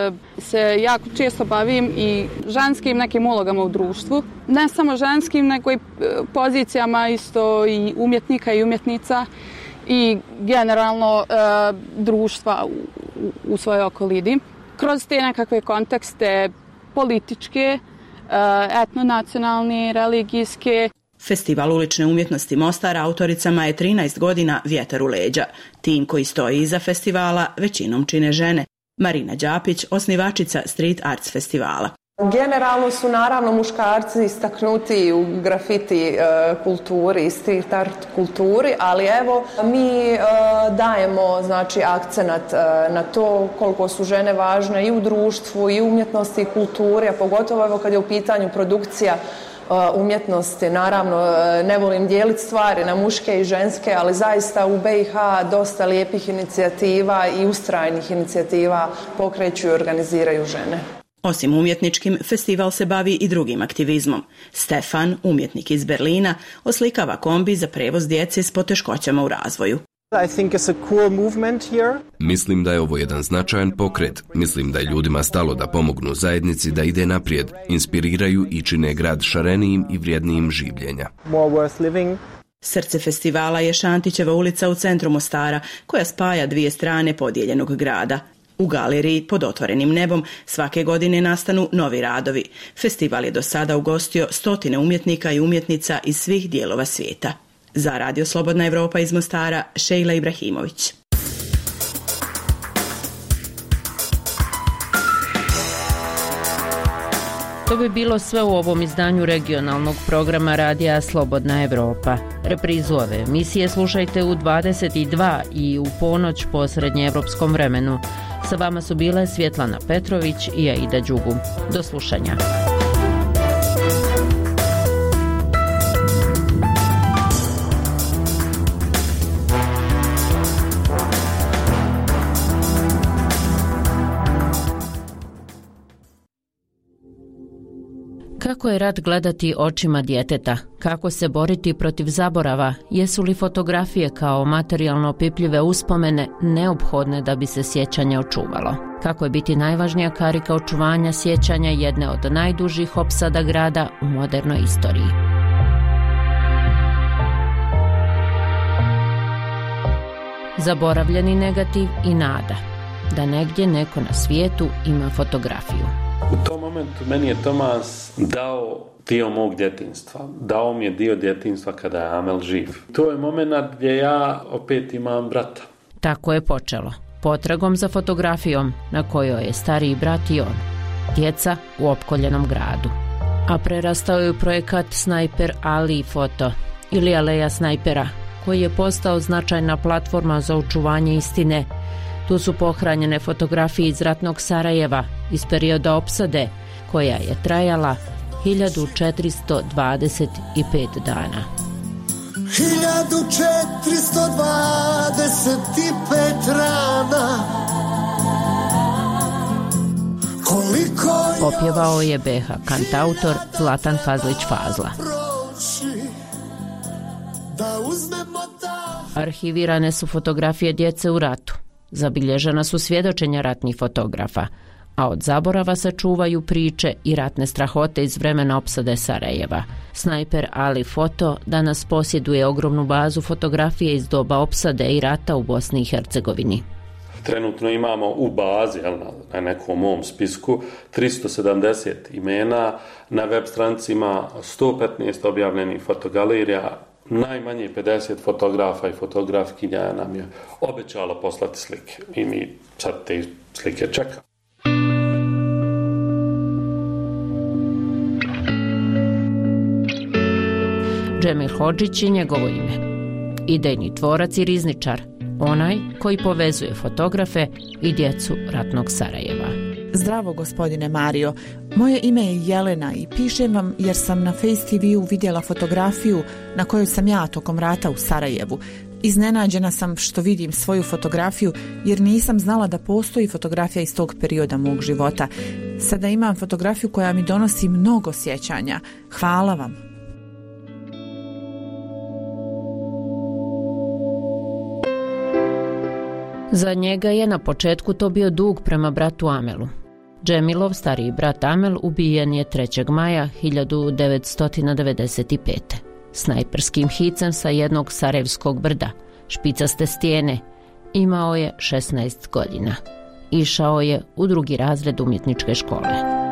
W: se jako često bavim i ženskim nekim ulogama u društvu. Ne samo ženskim, nego i pozicijama isto i umjetnika i umjetnica i generalno e, društva u, u svojoj okolini. Kroz te nekakve kontekste političke, etnonacionalne, religijske.
H: Festival ulične umjetnosti Mostar autoricama je trinaest godina vjetar u leđa. Tim koji stoji iza festivala većinom čine žene. Marina Đapić, osnivačica Street Arts festivala.
X: Generalno su naravno muškarci istaknuti u grafiti e, kulturi i street art kulturi, ali evo mi e, dajemo znači akcenat e, na to koliko su žene važne i u društvu i u umjetnosti i kulturi, a pogotovo evo kad je u pitanju produkcija e, umjetnosti. Naravno ne volim dijeliti stvari na muške i ženske, ali zaista u B i H dosta lijepih inicijativa i ustrajnih inicijativa pokreću i organiziraju žene.
H: Osim umjetničkim, festival se bavi i drugim aktivizmom. Stefan, umjetnik iz Berlina, oslikava kombi za prevoz djece s poteškoćama u razvoju.
Y: I think it's a cool movement here.
P: Mislim da je ovo jedan značajan pokret. Mislim da je ljudima stalo da pomognu zajednici da ide naprijed, inspiriraju i čine grad šarenijim i vrijednijim življenja.
Y: More worth living.
H: Srce festivala je Šantićeva ulica u centru Mostara, koja spaja dvije strane podijeljenog grada. U galeriji pod otvorenim nebom svake godine nastanu novi radovi. Festival je do sada ugostio stotine umjetnika i umjetnica iz svih dijelova svijeta. Za Radio Slobodna Evropa iz Mostara, Šejla Ibrahimović.
A: To bi bilo sve u ovom izdanju regionalnog programa Radija Slobodna Evropa. Reprizu ove emisije slušajte u dvadeset dva i u ponoć po srednjeevropskom vremenu. Sa vama su bile Svjetlana Petrović i Aida Đugum. Do slušanja. Kako je rat gledati očima djeteta? Kako se boriti protiv zaborava? Jesu li fotografije kao materijalno opipljive uspomene neophodne da bi se sjećanje očuvalo? Kako je biti najvažnija karika očuvanja sjećanja jedne od najdužih opsada grada u modernoj istoriji? Zaboravljeni negativ i nada da negdje neko na svijetu ima fotografiju.
G: U tom momentu meni je Tomas dao dio mog djetinjstva. Dao mi je dio djetinjstva kada je Amel živ. To je moment gdje ja opet imam brata.
A: Tako je počelo. Potragom za fotografijom na kojoj je stariji brat i on. Djeca u opkoljenom gradu. A prerastao je u projekat Snajper Ali Foto ili Aleja snajpera, koji je postao značajna platforma za očuvanje istine. Tu su pohranjene fotografije iz ratnog Sarajeva iz perioda opsade, koja je trajala hiljadu četiristo dvadeset pet dana.
I: hiljadu četiristo dvadeset pet rana. Koliko
A: Opjevao je be ha kantautor Zlatan Fazlić Fazla. Arhivirane su fotografije djece u ratu. Zabilježena su svjedočenja ratnih fotografa, a od zaborava se čuvaju priče i ratne strahote iz vremena opsade Sarajeva. Snajper Ali Foto danas posjeduje ogromnu bazu fotografije iz doba opsade i rata u Bosni i Hercegovini.
G: Trenutno imamo u bazi, jel, na nekom mom spisku, tristo sedamdeset imena, na web stranicima sto petnaest objavljenih fotogalerija, najmanje pedeset fotografa i fotografkinja nam je obećalo poslati slike i mi sad te slike čekamo.
A: Džemil Hodžić je njegovo ime. Idejni tvorac i rizničar, onaj koji povezuje fotografe i djecu ratnog Sarajeva.
J: Zdravo, gospodine Mario. Moje ime je Jelena i pišem vam jer sam na Face te ve-u vidjela fotografiju na kojoj sam ja tokom rata u Sarajevu. Iznenađena sam što vidim svoju fotografiju jer nisam znala da postoji fotografija iz tog perioda mog života. Sada imam fotografiju koja mi donosi mnogo sjećanja. Hvala vam.
A: Za njega je na početku to bio dug prema bratu Amelu. Džemilov stariji brat Amel ubijen je trećeg maja hiljadu devetsto devedeset pete. Snajperskim hicem sa jednog sarajevskog brda, špicaste stijene. Imao je šesnaest godina. Išao je u drugi razred umjetničke škole.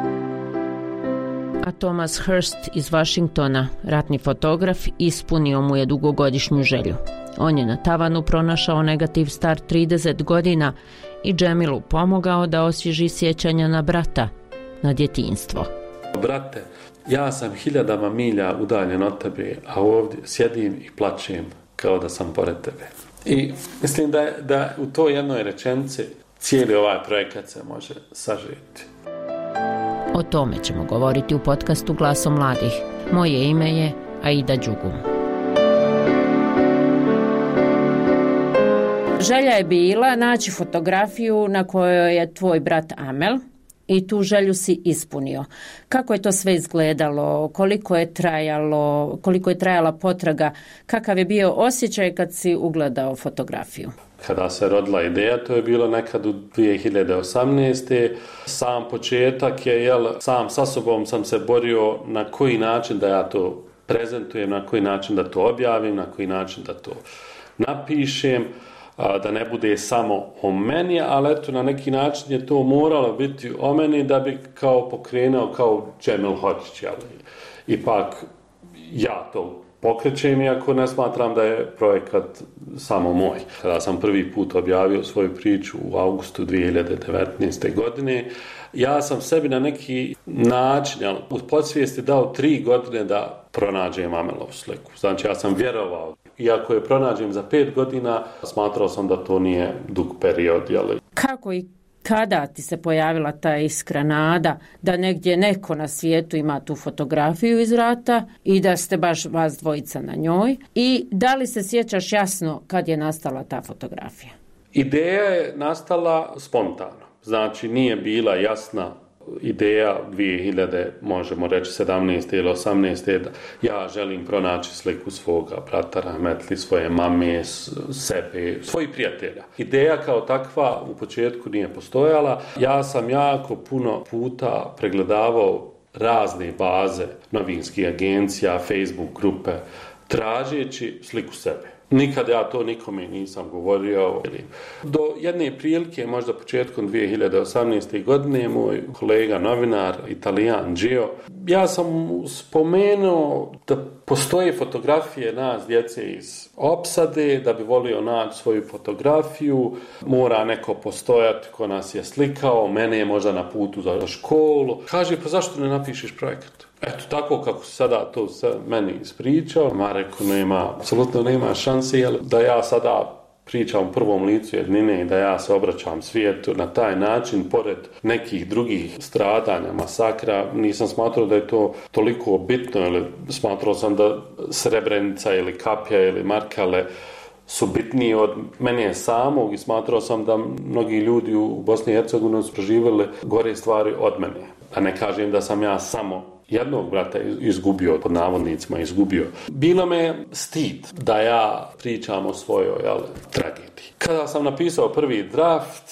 A: A Thomas Hurst iz Washingtona, ratni fotograf, ispunio mu je dugogodišnju želju. On je na tavanu pronašao negativ star trideset godina i Džemilu pomogao da osvježi sjećanja na brata, na djetinjstvo.
G: Brate, ja sam hiljadama milja udaljen od tebe, a ovdje sjedim i plačem kao da sam pored tebe. I mislim da, da u toj jednoj rečenici cijeli ovaj projekat se može sažeti.
A: O tome ćemo govoriti u podcastu Glasom mladih. Moje ime je Aida Đugum. Želja je bila naći fotografiju na kojoj je tvoj brat Amel i tu želju si ispunio. Kako je to sve izgledalo, koliko je trajalo, koliko je trajala potraga, kakav je bio osjećaj kad si ugledao fotografiju?
G: Kada se rodila ideja, to je bilo nekad u dvije hiljade osamnaeste. Sam početak je, jel, sam sa sobom sam se borio na koji način da ja to prezentujem, na koji način da to objavim, na koji način da to napišem. a, da ne bude samo o meni, ali eto na neki način je to moralo biti o meni da bi kao pokrenuo kao Džemil Hođić, ali ipak ja to pokrećem, iako ne smatram da je projekat samo moj. Kada sam prvi put objavio svoju priču u augustu dvije hiljade devetnaeste. godine, ja sam sebi na neki način, ali u podsvijesti dao tri godine da pronađem Amelovu sliku. Znači, ja sam vjerovao. Iako je pronađem za pet godina, smatrao sam da to nije dug period. Jeli.
A: Kako i kada ti se pojavila ta iskra nada da negdje neko na svijetu ima tu fotografiju iz rata i da ste baš vas dvojica na njoj? I da li se sjećaš jasno kad je nastala ta fotografija?
G: Ideja je nastala spontano. Znači, nije bila jasna ideja dvije hiljade, možemo reći sedamnaeste ili osamnaeste. Da ja želim pronaći sliku svoga brata Rahmetli, svoje mame, sebe, svojih prijatelja. Ideja kao takva u početku nije postojala. Ja sam jako puno puta pregledavao razne baze novinskih agencija, Facebook grupe, tražeći sliku sebe. Nikad ja to nikome nisam govorio. Do jedne prilike, možda početkom dvije hiljade osamnaeste. godine, moj kolega novinar, Italijan Gio, ja sam spomenuo da postoje fotografije nas, djece iz opsade, da bi volio naći svoju fotografiju, mora neko postojati ko nas je slikao, mene je možda na putu za školu. Kaže, pa zašto ne napišeš projekat? Eto, tako kako sada to sad meni ispričao, ma rekao, nema, apsolutno nema šanse da ja sada pričam u prvom licu jednine i da ja se obraćam svijetu na taj način, pored nekih drugih stradanja, masakra. Nisam smatrao da je to toliko bitno, ili smatrao sam da Srebrenica ili Kapja ili Markale su bitniji od mene samog i smatrao sam da mnogi ljudi u Bosni i Hercegovini su proživjeli gore stvari od mene. A ne kažem da sam ja samo jednog brata izgubio, pod navodnicima izgubio. Bilo me stid da ja pričam o svojoj jel, tragediji. Kada sam napisao prvi draft,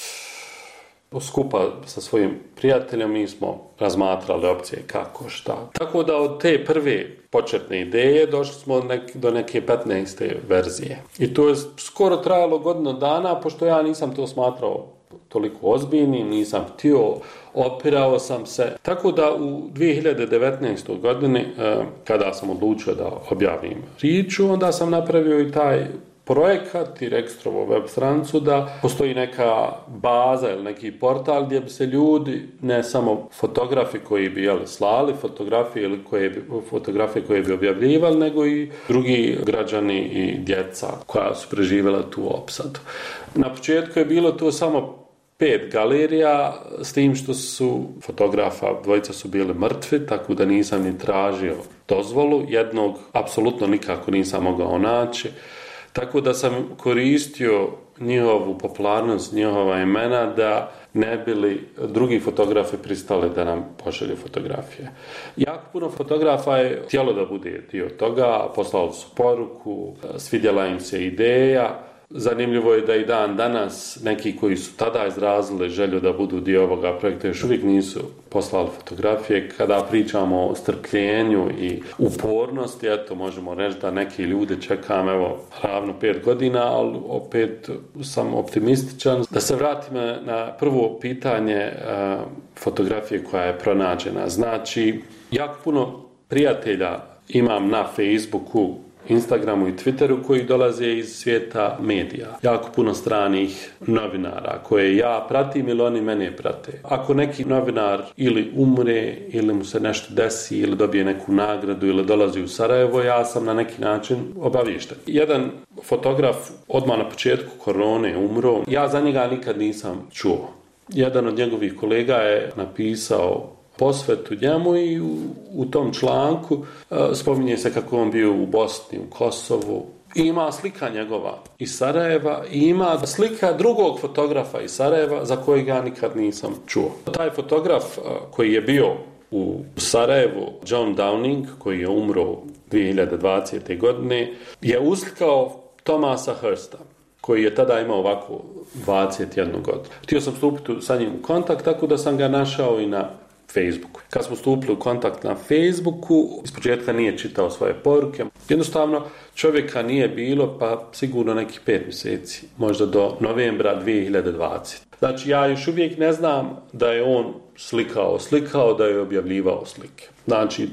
G: skupa sa svojim prijateljem, mi smo razmatrali opcije kako, šta. Tako da od te prve početne ideje došli smo nek, do neke petnaeste verzije. I to je skoro trajalo godinu dana, pošto ja nisam to smatrao toliko ozbiljnim, nisam htio, opirao sam se. Tako da u dvije hiljade devetnaestoj. godini, kada sam odlučio da objavim priču, onda sam napravio i taj projekat i registrovo web stranicu da postoji neka baza ili neki portal gdje bi se ljudi, ne samo fotografi koji bi jeli, slali fotografije ili koje bi, fotografije koje bi objavljivali, nego i drugi građani i djeca koja su preživjela tu opsadu. Na početku je bilo to samo pet galerija, s tim što su fotografa, dvojica su bili mrtvi, tako da nisam ni tražio dozvolu. Jednog apsolutno nikako nisam mogao naći. Tako da sam koristio njihovu popularnost, njihova imena da ne bili drugi fotografi pristali da nam pošalju fotografije. Jako puno fotografa je htjelo da bude dio toga, poslali su poruku, svidjela im se ideja. Zanimljivo je da i dan danas neki koji su tada izrazili želju da budu dio ovoga projekta još uvijek nisu poslali fotografije. Kada pričamo o strpljenju i upornosti, eto možemo reći da neki ljudi čekam evo ravno pet godina, ali opet sam optimističan. Da se vratim na prvo pitanje uh, fotografije koja je pronađena. Znači, jako puno prijatelja imam na Facebooku, Instagramu i Twitteru koji dolaze iz svijeta medija. Jako puno stranih novinara koje ja pratim ili oni mene prate. Ako neki novinar ili umre ili mu se nešto desi ili dobije neku nagradu ili dolazi u Sarajevo, ja sam na neki način obaviješten. Jedan fotograf odmah na početku korone umro. Ja za njega nikad nisam čuo. Jedan od njegovih kolega je napisao posvetu njemu i u, u tom članku uh, spominje se kako on bio u Bosni, u Kosovu. I ima slika njegova iz Sarajeva i ima slika drugog fotografa iz Sarajeva za kojeg ja nikad nisam čuo. Taj fotograf uh, koji je bio u Sarajevu, John Downing, koji je umro dvije hiljade dvadesete. godine, je uslikao Thomasa Hursta, koji je tada imao ovako dvadeset jednu godinu. Htio sam stupiti sa njim u kontakt, tako da sam ga našao i na Facebooku. Kad smo stupili u kontakt na Facebooku, ispočetka nije čitao svoje poruke. Jednostavno, čovjeka nije bilo pa sigurno nekih pet mjeseci, možda do novembra dvije hiljade dvadesete. Znači, ja još uvijek ne znam da je on slikao, slikao, da je objavljivao slike. Znači,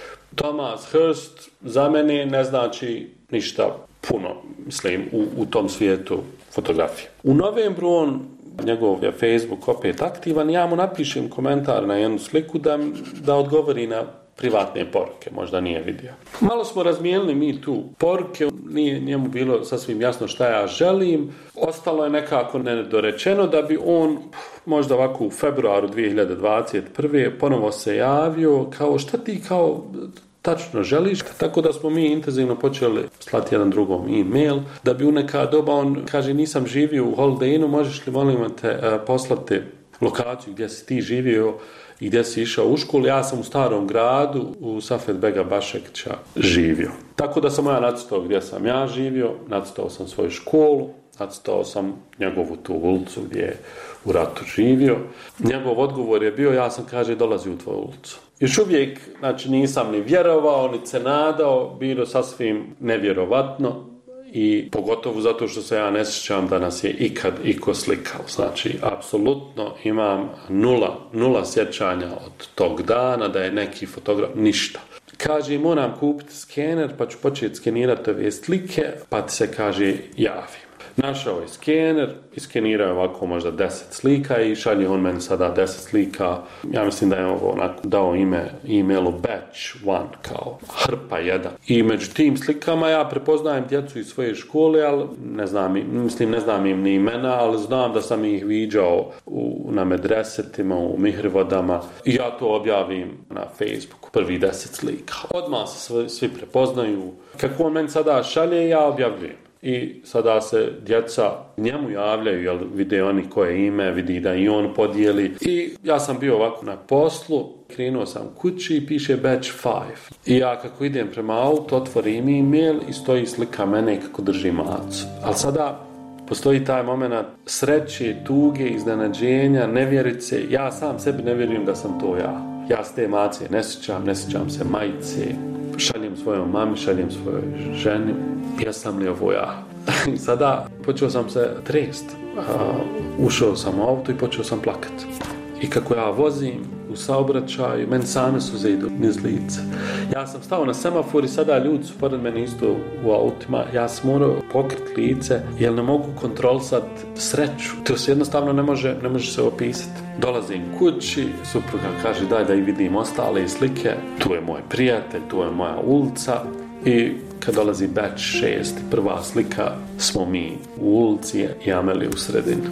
G: Thomas Hurst za mene ne znači ništa puno, mislim, u, u tom svijetu fotografije. U novembru on, njegov je Facebook opet aktivan, ja mu napišem komentar na jednu sliku da, da odgovori na privatne poruke, možda nije vidio. Malo smo razmijenili mi tu poruke, nije njemu bilo sasvim jasno šta ja želim, ostalo je nekako nedorečeno da bi on možda ovako u februaru dvije hiljade dvadeset prve ponovo se javio kao šta ti kao tačno želiš, tako da smo mi intenzivno počeli slati jedan drugom e-mail, da bi u neka doba on kaže nisam živio u Holiday Innu, možeš li molim te uh, poslati lokaciju gdje si ti živio i gdje si išao u školu. Ja sam u Starom gradu u Safet Bega Bašekića živio. Tako da sam ja nacrtao gdje sam ja živio, nacrtao sam svoju školu, nacrtao sam njegovu tu ulicu gdje je u ratu živio. Njegov odgovor je bio, ja sam kaže dolazi u tvoju ulicu. Još uvijek, znači, nisam ni vjerovao, ni se nadao, bilo sasvim nevjerovatno i pogotovo zato što se ja ne sjećam da nas je ikad iko slikao. Znači, apsolutno imam nula, nula sjećanja od tog dana da je neki fotograf, ništa. Kaže, moram kupiti skener pa ću početi skenirati ove slike, pa ti se kaže javim. Našao je skener, iskenirao ovako možda deset slika i šalje on meni sada deset slika. Ja mislim da je ovo onako dao ime e-mailu batch one, kao hrpa jedan. I među tim slikama ja prepoznajem djecu iz svoje škole, ali ne znam, mislim ne znam im ni imena, ali znam da sam ih viđao u, na medresetima, u Mihrivodama i ja to objavim na Facebooku, prvi deset slika. Odmah se svi, svi prepoznaju. Kako on meni sada šalje, ja objavljujem. I sada se djeca njemu javljaju, jer vide oni koje ime, vidi da i on podijeli. I ja sam bio ovako na poslu, krenuo sam kući i piše batch five. I ja kako idem prema autu, otvorim e-mail i stoji slika mene kako drži macu. Ali sada postoji taj moment sreće, tuge, iznenađenja, nevjerice. Ja sam sebi ne vjerujem da sam to ja. Ja s te mace ne sjećam, ne sjećam se majice. Šaljem svojoj mami, šaljem svojoj ženi. Jesam li ovo ja? I sada počeo sam se trest. Uh, ušao sam u auto i počeo sam plakat. I kako ja vozim u saobraćaju, meni same suze idu niz lice. Ja sam stao na semafor i sada ljudi su pored mene isto u autima. Ja sam morao pokriti lice jer ne mogu kontrolisati sreću. To se jednostavno ne može, ne može se opisati. Dolazim kući, supruga kaže daj da i vidim ostale slike. Tu je moj prijatelj, tu je moja ulica. I kad dolazi batch šest, prva slika, smo mi u ulici i Ameli u sredini.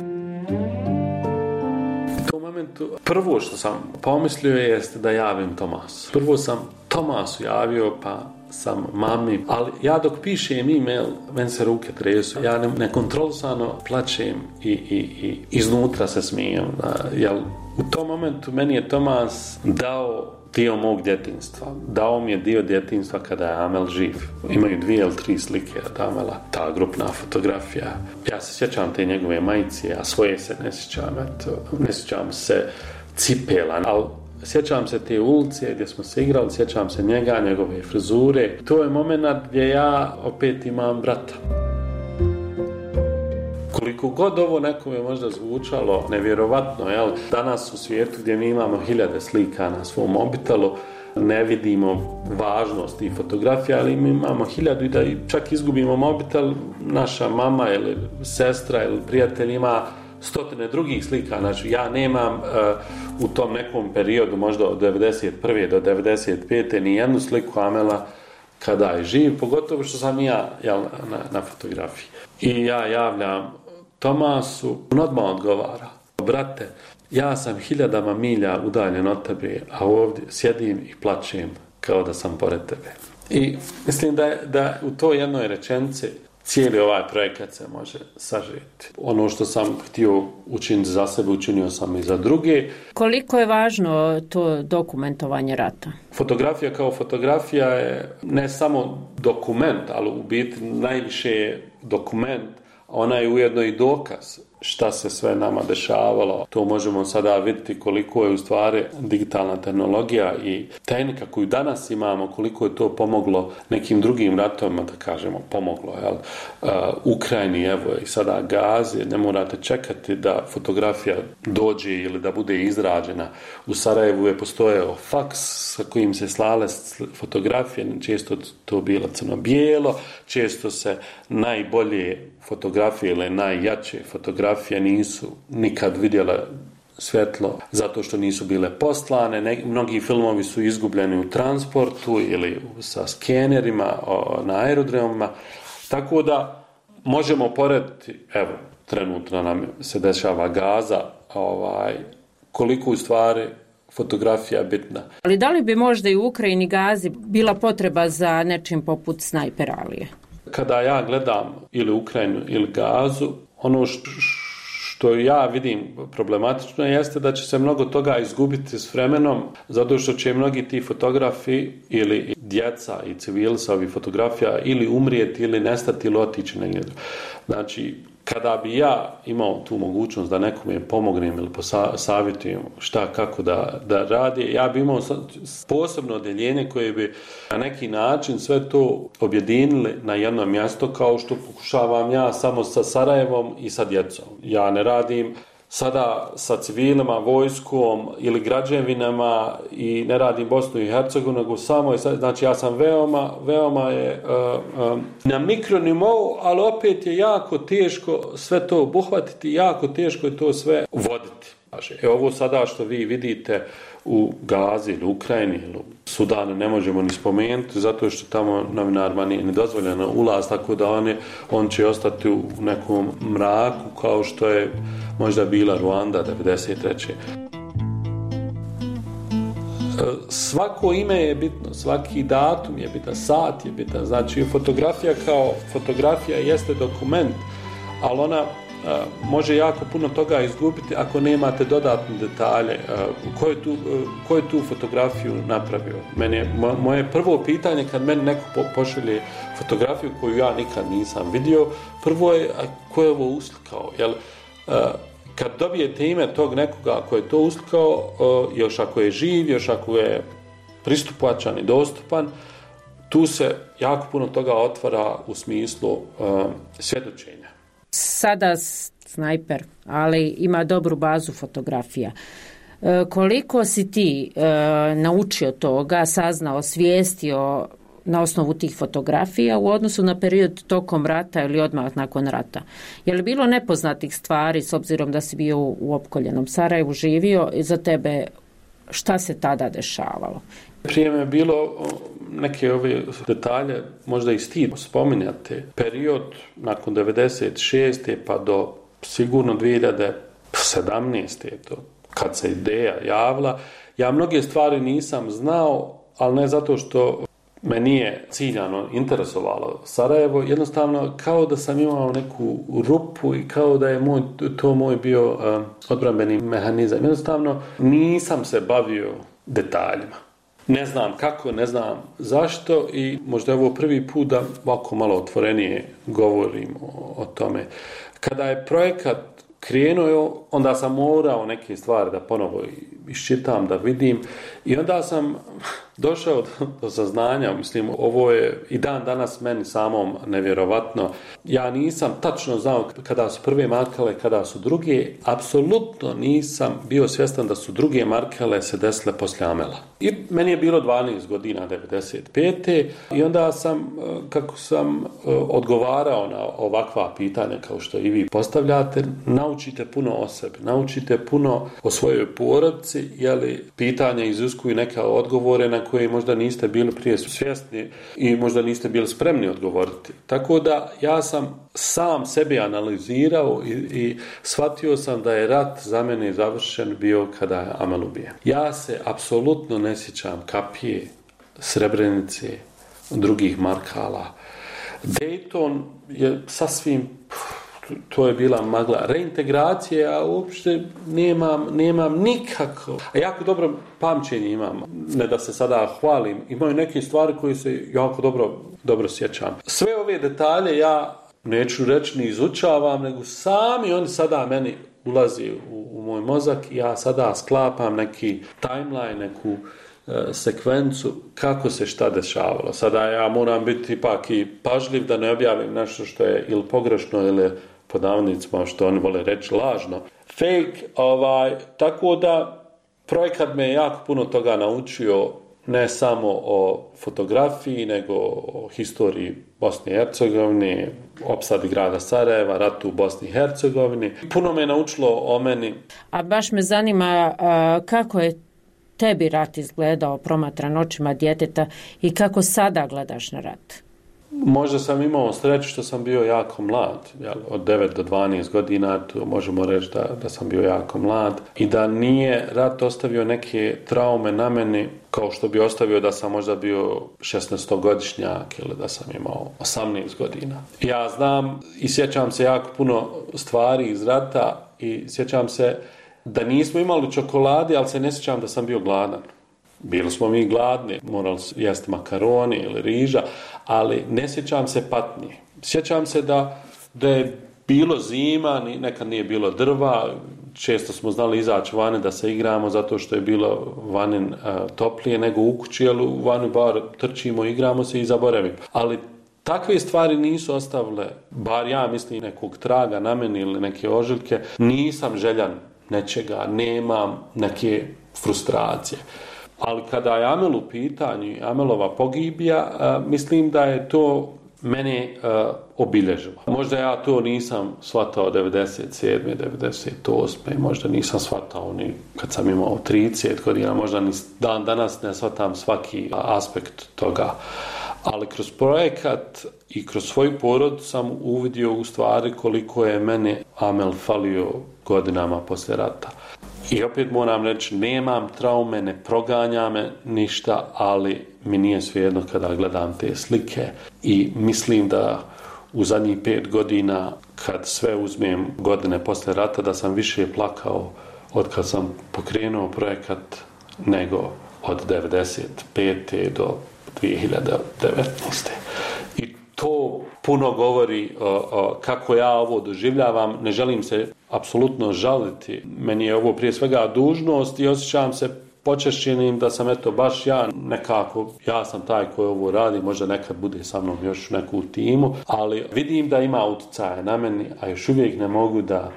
G: U tom momentu, prvo što sam pomislio jeste da javim Tomasu. Prvo sam Tomasu javio, pa sam mami, ali ja dok pišem e-mail, meni se ruke tresu, ja ne, nekontrolisano plačem i, i, i iznutra se smijem. Jel, u tom momentu meni je Tomas dao dio mog djetinjstva. Dao mi je dio djetinjstva kada je Amel živ. Imaju dvije ili tri slike od Amela, ta grupna fotografija. Ja se sjećam te njegove majice, a svoje se ne sjećam, eto, ne sjećam se cipela, ali sjećam se te ulice gdje smo se igrali, sjećam se njega, njegove frizure. To je moment gdje ja opet imam brata. Koliko god ovo nekome možda zvučalo nevjerovatno, jel? Danas u svijetu gdje mi imamo hiljade slika na svom mobitelu, ne vidimo važnost i fotografija, ali mi imamo hiljadu i da čak izgubimo mobitel, naša mama ili sestra ili prijatelj ima stotine drugih slika. Znači, ja nemam uh, u tom nekom periodu, možda od devedeset prve do devedeset pete ni jednu sliku Amela kada je živ, pogotovo što sam ja jel, na, na fotografiji. I ja javljam Tomasu, on odmah odgovara. Brate, ja sam hiljadama milja udaljen od tebe, a ovdje sjedim i plačem kao da sam pored tebe. I mislim da, da u toj jednoj rečenici cijeli ovaj projekat se može sažeti. Ono što sam htio učiniti za sebe, učinio sam i za druge.
A: Koliko je važno to dokumentovanje rata?
G: Fotografija kao fotografija je ne samo dokument, ali u biti najviše je dokument, ona je ujedno i dokaz šta se sve nama dešavalo. To možemo sada vidjeti koliko je u stvari digitalna tehnologija i tehnika koju danas imamo, koliko je to pomoglo nekim drugim ratovima, da kažemo, pomoglo. Jel? Uh, Ukrajini, evo i sada Gazi, ne morate čekati da fotografija dođe ili da bude izrađena. U Sarajevu je postojao faks sa kojim se slale fotografije, često to bilo crno-bijelo, često se najbolje fotografije ili najjače fotografije nisu nikad vidjele svjetlo zato što nisu bile poslane. Ne, mnogi filmovi su izgubljeni u transportu ili sa skenerima o, na aerodromima. Tako da možemo porediti, evo, trenutno nam se dešava Gaza, ovaj, koliko u stvari fotografija je bitna.
A: Ali da li bi možda i u Ukrajini Gazi bila potreba za nečim poput Snajper Alije?
G: Kada ja gledam ili Ukrajinu ili Gazu, ono što ja vidim problematično jeste da će se mnogo toga izgubiti s vremenom, zato što će mnogi ti fotografi ili djeca i civili sa ovih fotografija ili umrijeti ili nestati ili otići negdje. Znači, kada bi ja imao tu mogućnost da nekome pomognem ili savjetujem šta, kako da, da radi, ja bi imao posebno odjeljenje koje bi na neki način sve to objedinili na jedno mjesto, kao što pokušavam ja samo sa Sarajevom i sa djecom. Ja ne radim sada sa civilima, vojskom ili građevinama i ne radim Bosnu i Hercegovinu, nego samo je, znači ja sam veoma, veoma je uh, um, na mikronivou, ali opet je jako teško sve to obuhvatiti, jako teško je to sve voditi. E ovo sada što vi vidite u Gazi ili Ukrajini ili Sudanu ne možemo ni spomenuti, zato što tamo novinarima nije nedozvoljeno ulaz, tako da on, je, on će ostati u nekom mraku kao što je možda bila Ruanda devedeset treće Svako ime je bitno, svaki datum je bitan, sat je bitan, znači fotografija kao fotografija jeste dokument, ali ona Uh, može jako puno toga izgubiti ako nemate dodatne detalje. Uh, ko je tu, uh, ko je tu fotografiju napravio? Meni je, mo, moje prvo pitanje kad meni neko po, pošalje fotografiju koju ja nikad nisam vidio, prvo je a, ko je ovo uslikao? Jel, uh, kad dobijete ime tog nekoga ko je to uslikao, uh, još ako je živ, još ako je pristupačan i dostupan, tu se jako puno toga otvara u smislu uh, svjedočenja.
A: Sada Snajper, ali ima dobru bazu fotografija. E, koliko si ti e, naučio toga, saznao, svijestio na osnovu tih fotografija u odnosu na period tokom rata ili odmah nakon rata? Je li bilo nepoznatih stvari, s obzirom da si bio u opkoljenom Sarajevu, živio, i za tebe šta se tada dešavalo?
G: Prije me je bilo neke ove detalje, možda i stid spominjate. Period nakon devedeset šeste pa do sigurno dvije hiljade sedamnaeste to, kad se ideja javila, ja mnoge stvari nisam znao, ali ne zato što me nije ciljano interesovalo Sarajevo, jednostavno kao da sam imao neku rupu i kao da je moj, to moj bio uh, odbrambeni mehanizam. Jednostavno nisam se bavio detaljima. Ne znam kako, ne znam zašto i možda je ovo prvi put da ovako malo otvorenije govorim o, o tome. Kada je projekat krenuo, onda sam morao neke stvari da ponovo iščitam, da vidim i onda sam došao do, do saznanja, mislim, ovo je i dan danas meni samom nevjerovatno. Ja nisam tačno znao kada su prve markale, kada su druge, apsolutno nisam bio svjestan da su druge markale se desile poslije Amela. I meni je bilo dvanaest godina, devedeset pete i onda sam, kako sam odgovarao na ovakva pitanja kao što i vi postavljate, naučite puno o sebi, naučite puno o svojoj porodici, jeli pitanja iziskuju neke odgovore na koje možda niste bili prije svjesni i možda niste bili spremni odgovoriti. Tako da ja sam sam sebi analizirao i, i shvatio sam da je rat za mene završen bio kada je Amel ubijen. Ja se apsolutno ne sjećam Kapije, Srebrenice, drugih markala. Dayton je sasvim, to je bila magla. Reintegracije, a uopšte nemam, nemam nikako. A jako dobro pamćenje imam. Ne da se sada hvalim. Imaju neke stvari koje se jako dobro, dobro sjećam. Sve ove detalje ja neću reći ni izučavam, nego sami oni sada meni ulazi u, u moj mozak i ja sada sklapam neki timeline, neku e, sekvencu kako se šta dešavalo. Sada ja moram biti ipak i pažljiv da ne objavim nešto što je ili pogrešno ili pod navodnicima što oni vole reći lažno. Fake, ovaj, tako da projekat me je jako puno toga naučio, ne samo o fotografiji, nego o historiji Bosne i Hercegovine, opsadi grada Sarajeva, ratu u Bosni i Hercegovini. Puno me je naučilo o meni.
A: A baš me zanima a, kako je tebi rat izgledao promatran očima djeteta i kako sada gledaš na rat?
G: Možda sam imao sreću što sam bio jako mlad, jel, od devet do dvanaest godina, to možemo reći da, da sam bio jako mlad i da nije rat ostavio neke traume na meni kao što bi ostavio da sam možda bio šesnaestogodišnjak ili da sam imao osamnaest godina. Ja znam i sjećam se jako puno stvari iz rata i sjećam se da nismo imali čokolade, ali se ne sjećam da sam bio gladan. Bili smo mi gladni, morali jesti makaroni ili riža, ali ne sjećam se patnje. Sjećam se da, da je bilo zima, nekad nije bilo drva, često smo znali izaći vani da se igramo zato što je bilo vani uh, toplije nego u kući, ali u vani bar trčimo, igramo se i zaboravimo. Ali takve stvari nisu ostavile, bar ja mislim, nekog traga na meni ili neke ožiljke. Nisam željan nečega, nemam neke frustracije. Ali kada je Amel u pitanju, Amelova pogibija, uh, mislim da je to mene uh, obilježilo. Možda ja to nisam shvatao devedeset sedme, devedeset osme, možda nisam shvatao ni kad sam imao trideset godina, možda ni dan danas ne shvatam svaki aspekt toga. Ali kroz projekat i kroz svoju porod sam uvidio u stvari koliko je mene Amel falio godinama poslije rata. I opet moram reći, nemam traume, ne proganja me ništa, ali mi nije svejedno kada gledam te slike i mislim da u zadnjih pet godina, kad sve uzmem godine poslije rata, da sam više plakao od kad sam pokrenuo projekat nego od devedeset pete do dvije hiljade devetnaeste. I to puno govori o, o, kako ja ovo doživljavam. Ne želim se apsolutno žaliti. Meni je ovo prije svega dužnost i osjećam se počešćenim da sam eto baš ja nekako, ja sam taj koji ovo radi, možda nekad bude sa mnom još neku timu, ali vidim da ima utjecaja na meni, a još uvijek ne mogu da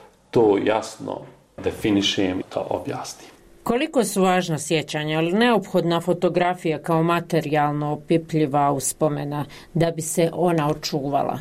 G: to jasno definišem i to objasnim.
A: Koliko su važna sjećanja, ali neophodna fotografija kao materijalno opipljiva uspomena da bi se ona očuvala?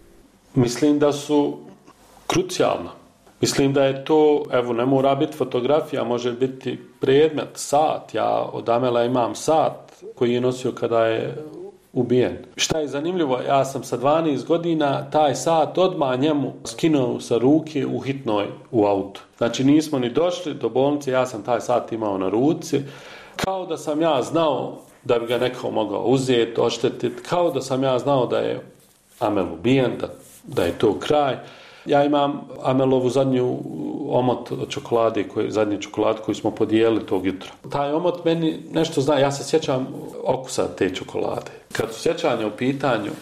G: Mislim da su krucijalna. Mislim da je to, evo, ne mora biti fotografija, može biti predmet, sat. Ja od Amela imam sat koji je nosio kada je ubijen. Šta je zanimljivo, ja sam sa dvanaest godina taj sat odmah njemu skinuo sa ruke u hitnoj u autu. Znači nismo ni došli do bolnice, ja sam taj sat imao na ruci, kao da sam ja znao da bi ga neko mogao uzeti, oštetiti, kao da sam ja znao da je Amel ubijen, da, da je to kraj. Ja imam Amelovu zadnju omot od čokolade, koji, zadnji čokolad koji smo podijelili tog jutra. Taj omot meni nešto zna, ja se sjećam okusa te čokolade. Kad su sjećanja u pitanju,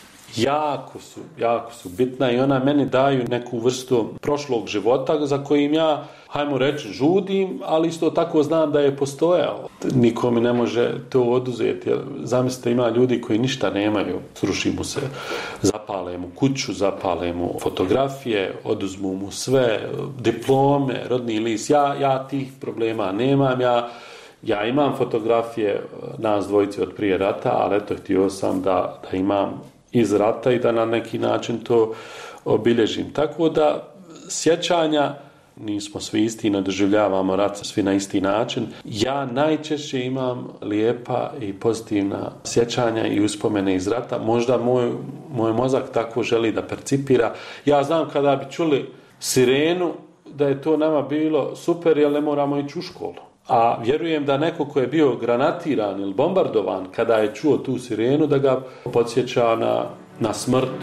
G: jako su, jako su bitna i ona meni daju neku vrstu prošlog života za kojim ja, hajmo reći, žudim, ali isto tako znam da je postojao. Niko mi ne može to oduzeti. Zamislite, ima ljudi koji ništa nemaju, sruši mu se, zapale mu kuću, zapale mu fotografije, oduzmu mu sve, diplome, rodni list. Ja, ja tih problema nemam, ja Ja imam fotografije nas dvojice od prije rata, ali eto, htio sam da, da imam iz rata i da na neki način to obilježim. Tako da sjećanja, nismo svi isti, ne doživljavamo rat svi na isti način. Ja najčešće imam lijepa i pozitivna sjećanja i uspomene iz rata. Možda moj, moj mozak tako želi da percipira. Ja znam kada bi čuli sirenu da je to nama bilo super, jer ne moramo ići u školu. A vjerujem da neko ko je bio granatiran ili bombardovan, kada je čuo tu sirenu, da ga podsjeća na, na smrt.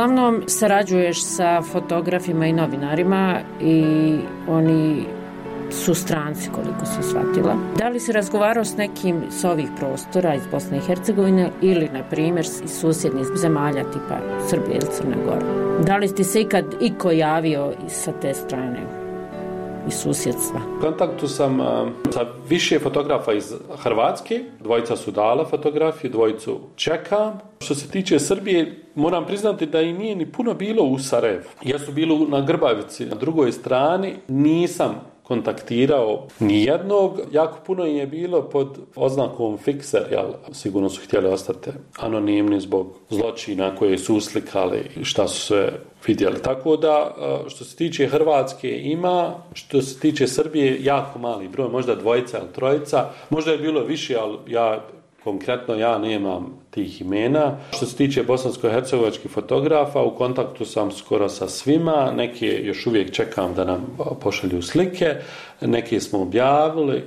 A: Uglavnom sarađuješ sa fotografima i novinarima i oni su stranci, koliko su shvatila. Da li si razgovarao s nekim s ovih prostora iz Bosne i Hercegovine ili, na primjer, iz susjednih zemalja tipa Srbije ili Crne Gore? Da li ti se ikad iko javio sa te strane, iz susjedstva?
G: U kontaktu sam uh, sa više fotografa iz Hrvatske, dvojica su dala fotografiju, dvojicu čekam. Što se tiče Srbije, moram priznati da i nije ni puno bilo u Sarajevu. Ja su bili na Grbavici, na drugoj strani, nisam kontaktirao nijednog. Jako puno je bilo pod oznakom fikser, jel, sigurno su htjeli ostati anonimni zbog zločina koje su uslikali i šta su sve vidjeli. Tako da, što se tiče Hrvatske ima, što se tiče Srbije, jako mali broj, možda dvojica ili trojica, možda je bilo više, ali ja konkretno ja nemam tih imena. Što se tiče bosansko-hercegovačkih fotografa, u kontaktu sam skoro sa svima, neke još uvijek čekam da nam pošalju slike, neke smo objavili.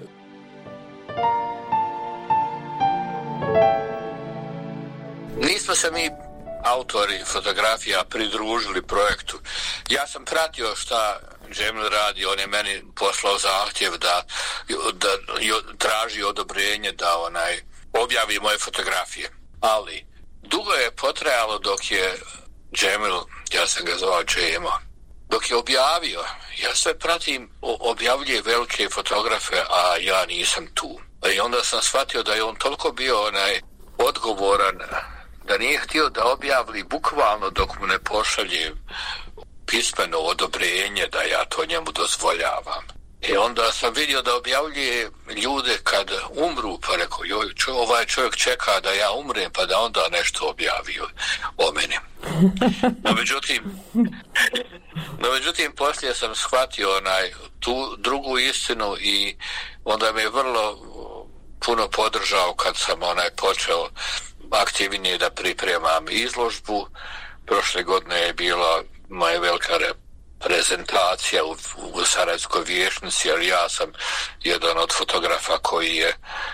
K: Nismo se mi autori fotografija pridružili projektu. Ja sam pratio šta Džemil radi, on je meni poslao zahtjev da, da traži odobrenje da onaj objavi moje fotografije. Ali dugo je potrajalo dok je Džemil, ja sam ga zvao Džemo, dok je objavio, ja sve pratim, objavljuje velike fotografe, a ja nisam tu. I onda sam shvatio da je on toliko bio onaj odgovoran, da nije htio da objavili bukvalno dok mu ne pošalje pismeno odobrenje da ja to njemu dozvoljavam. I onda sam vidio da objavljuje ljude kad umru, pa rekao, joj, čo, ovaj čovjek čeka da ja umrem, pa da onda nešto objavi o meni. No, međutim, no, međutim, poslije sam shvatio onaj, tu drugu istinu i onda me je vrlo puno podržao kad sam onaj počeo aktivnije da pripremam izložbu. Prošle godine je bila moja velika prezentacija u, u Sarajevskoj vijećnici, jer ja sam jedan od fotografa koji je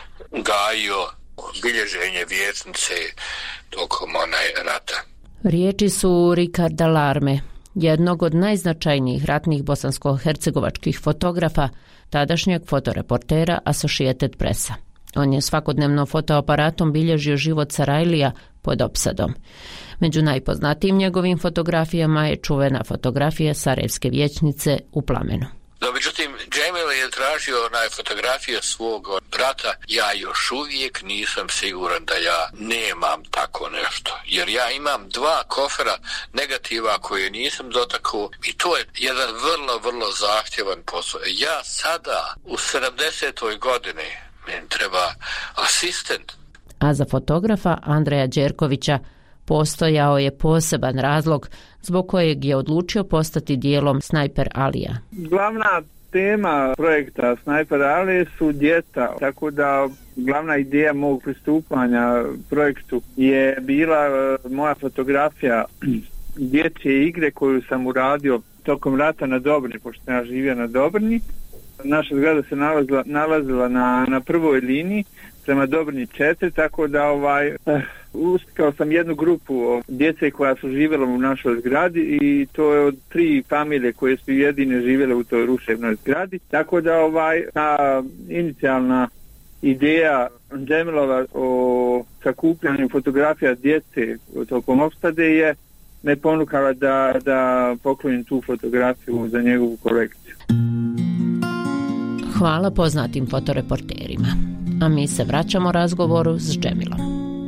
K: gajio bilježenje vijećnice tokom onaj rata.
A: Riječi su Ricarda Larme, jednog od najznačajnijih ratnih bosansko-hercegovačkih fotografa, tadašnjeg fotoreportera Associated Pressa. On je svakodnevno fotoaparatom bilježio život Sarajlija pod opsadom. Među najpoznatijim njegovim fotografijama je čuvena fotografija Sarajevske vijećnice u plamenu.
K: No, međutim, Džemil je tražio onaj fotografije svog brata. Ja još uvijek nisam siguran da ja nemam tako nešto. Jer ja imam dva kofera negativa koje nisam dotakao i to je jedan vrlo, vrlo zahtjevan posao. Ja sada u sedamdesetoj godini meni treba asistent.
A: A za fotografa Andreja Đerkovića postojao je poseban razlog zbog kojeg je odlučio postati dijelom Snajper Alija.
L: Glavna tema projekta Snajper Ali su djeca, tako da glavna ideja mog pristupanja projektu je bila moja fotografija dječje igre koju sam uradio tokom rata na Dobrni, pošto sam ja živio na Dobrni. Naša zgrada se nalazila, nalazila na, na prvoj liniji prema Dobrni četiri, tako da ovaj, eh, uskao sam jednu grupu djece koja su živjela u našoj zgradi i to je od tri familije koje su jedine živjele u toj ruševnoj zgradi, tako da ovaj, ta inicijalna ideja Džemilova o sakupljanju fotografija djece tokom opsade je me ponukala da, da poklonim tu fotografiju za njegovu kolekciju.
A: Hvala poznatim fotoreporterima. A mi se vraćamo razgovoru s Džemilom.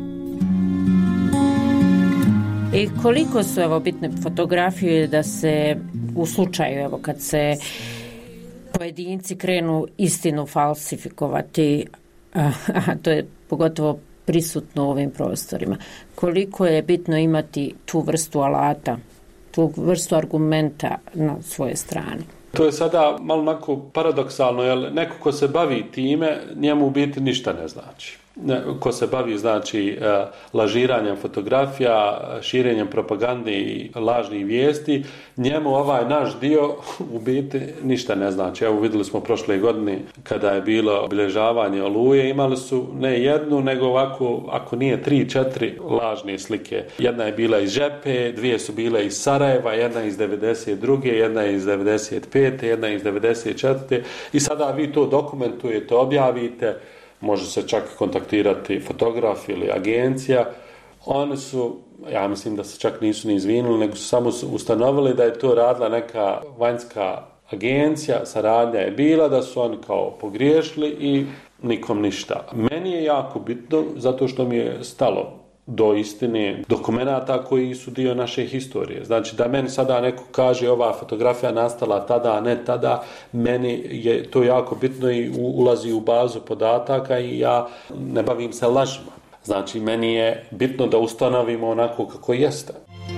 A: I koliko su evo bitne fotografije da se u slučaju evo kad se pojedinci krenu istinu falsifikovati, a, a to je pogotovo prisutno u ovim prostorima. Koliko je bitno imati tu vrstu alata, tu vrstu argumenta na svoje strane?
G: To je sada malo onako paradoksalno, jer neko ko se bavi time, njemu u biti ništa ne znači. ko se bavi znači lažiranjem fotografija, širenjem propagande i lažnih vijesti, njemu ovaj naš dio u biti ništa ne znači. Evo vidjeli smo prošle godine kada je bilo obilježavanje Oluje, imali su ne jednu, nego ovako, ako nije tri, četiri lažne slike. Jedna je bila iz Žepe, dvije su bile iz Sarajeva, jedna iz devedeset druge, jedna iz devedeset pete, jedna iz devedeset četvrte i sada vi to dokumentujete, objavite, može se čak kontaktirati fotograf ili agencija. Oni su, ja mislim da se čak nisu ni izvinuli, nego su samo ustanovili da je to radila neka vanjska agencija, saradnja je bila, da su oni kao pogriješili i nikom ništa. Meni je jako bitno zato što mi je stalo do istine dokumenata koji su dio naše historije. Znači da meni sada neko kaže ova fotografija nastala tada, a ne tada, meni je to jako bitno i ulazi u bazu podataka i ja ne bavim se lažima. Znači meni je bitno da ustanovimo onako kako jeste.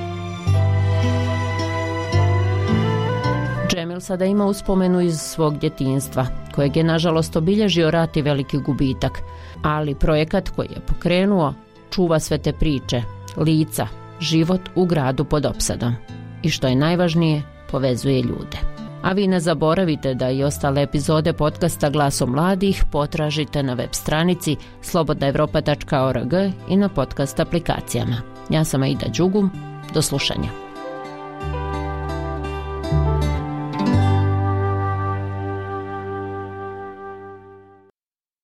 A: Džemil sada ima uspomenu iz svog djetinjstva, kojeg je nažalost obilježio rat i veliki gubitak, ali projekat koji je pokrenuo čuva sve te priče, lica, život u gradu pod opsadom i što je najvažnije, povezuje ljude. A vi ne zaboravite da i ostale epizode podcasta Glasom mladih potražite na web stranici slobodna evropa tačka org i na podcast aplikacijama. Ja sam Aida Đugum, do slušanja.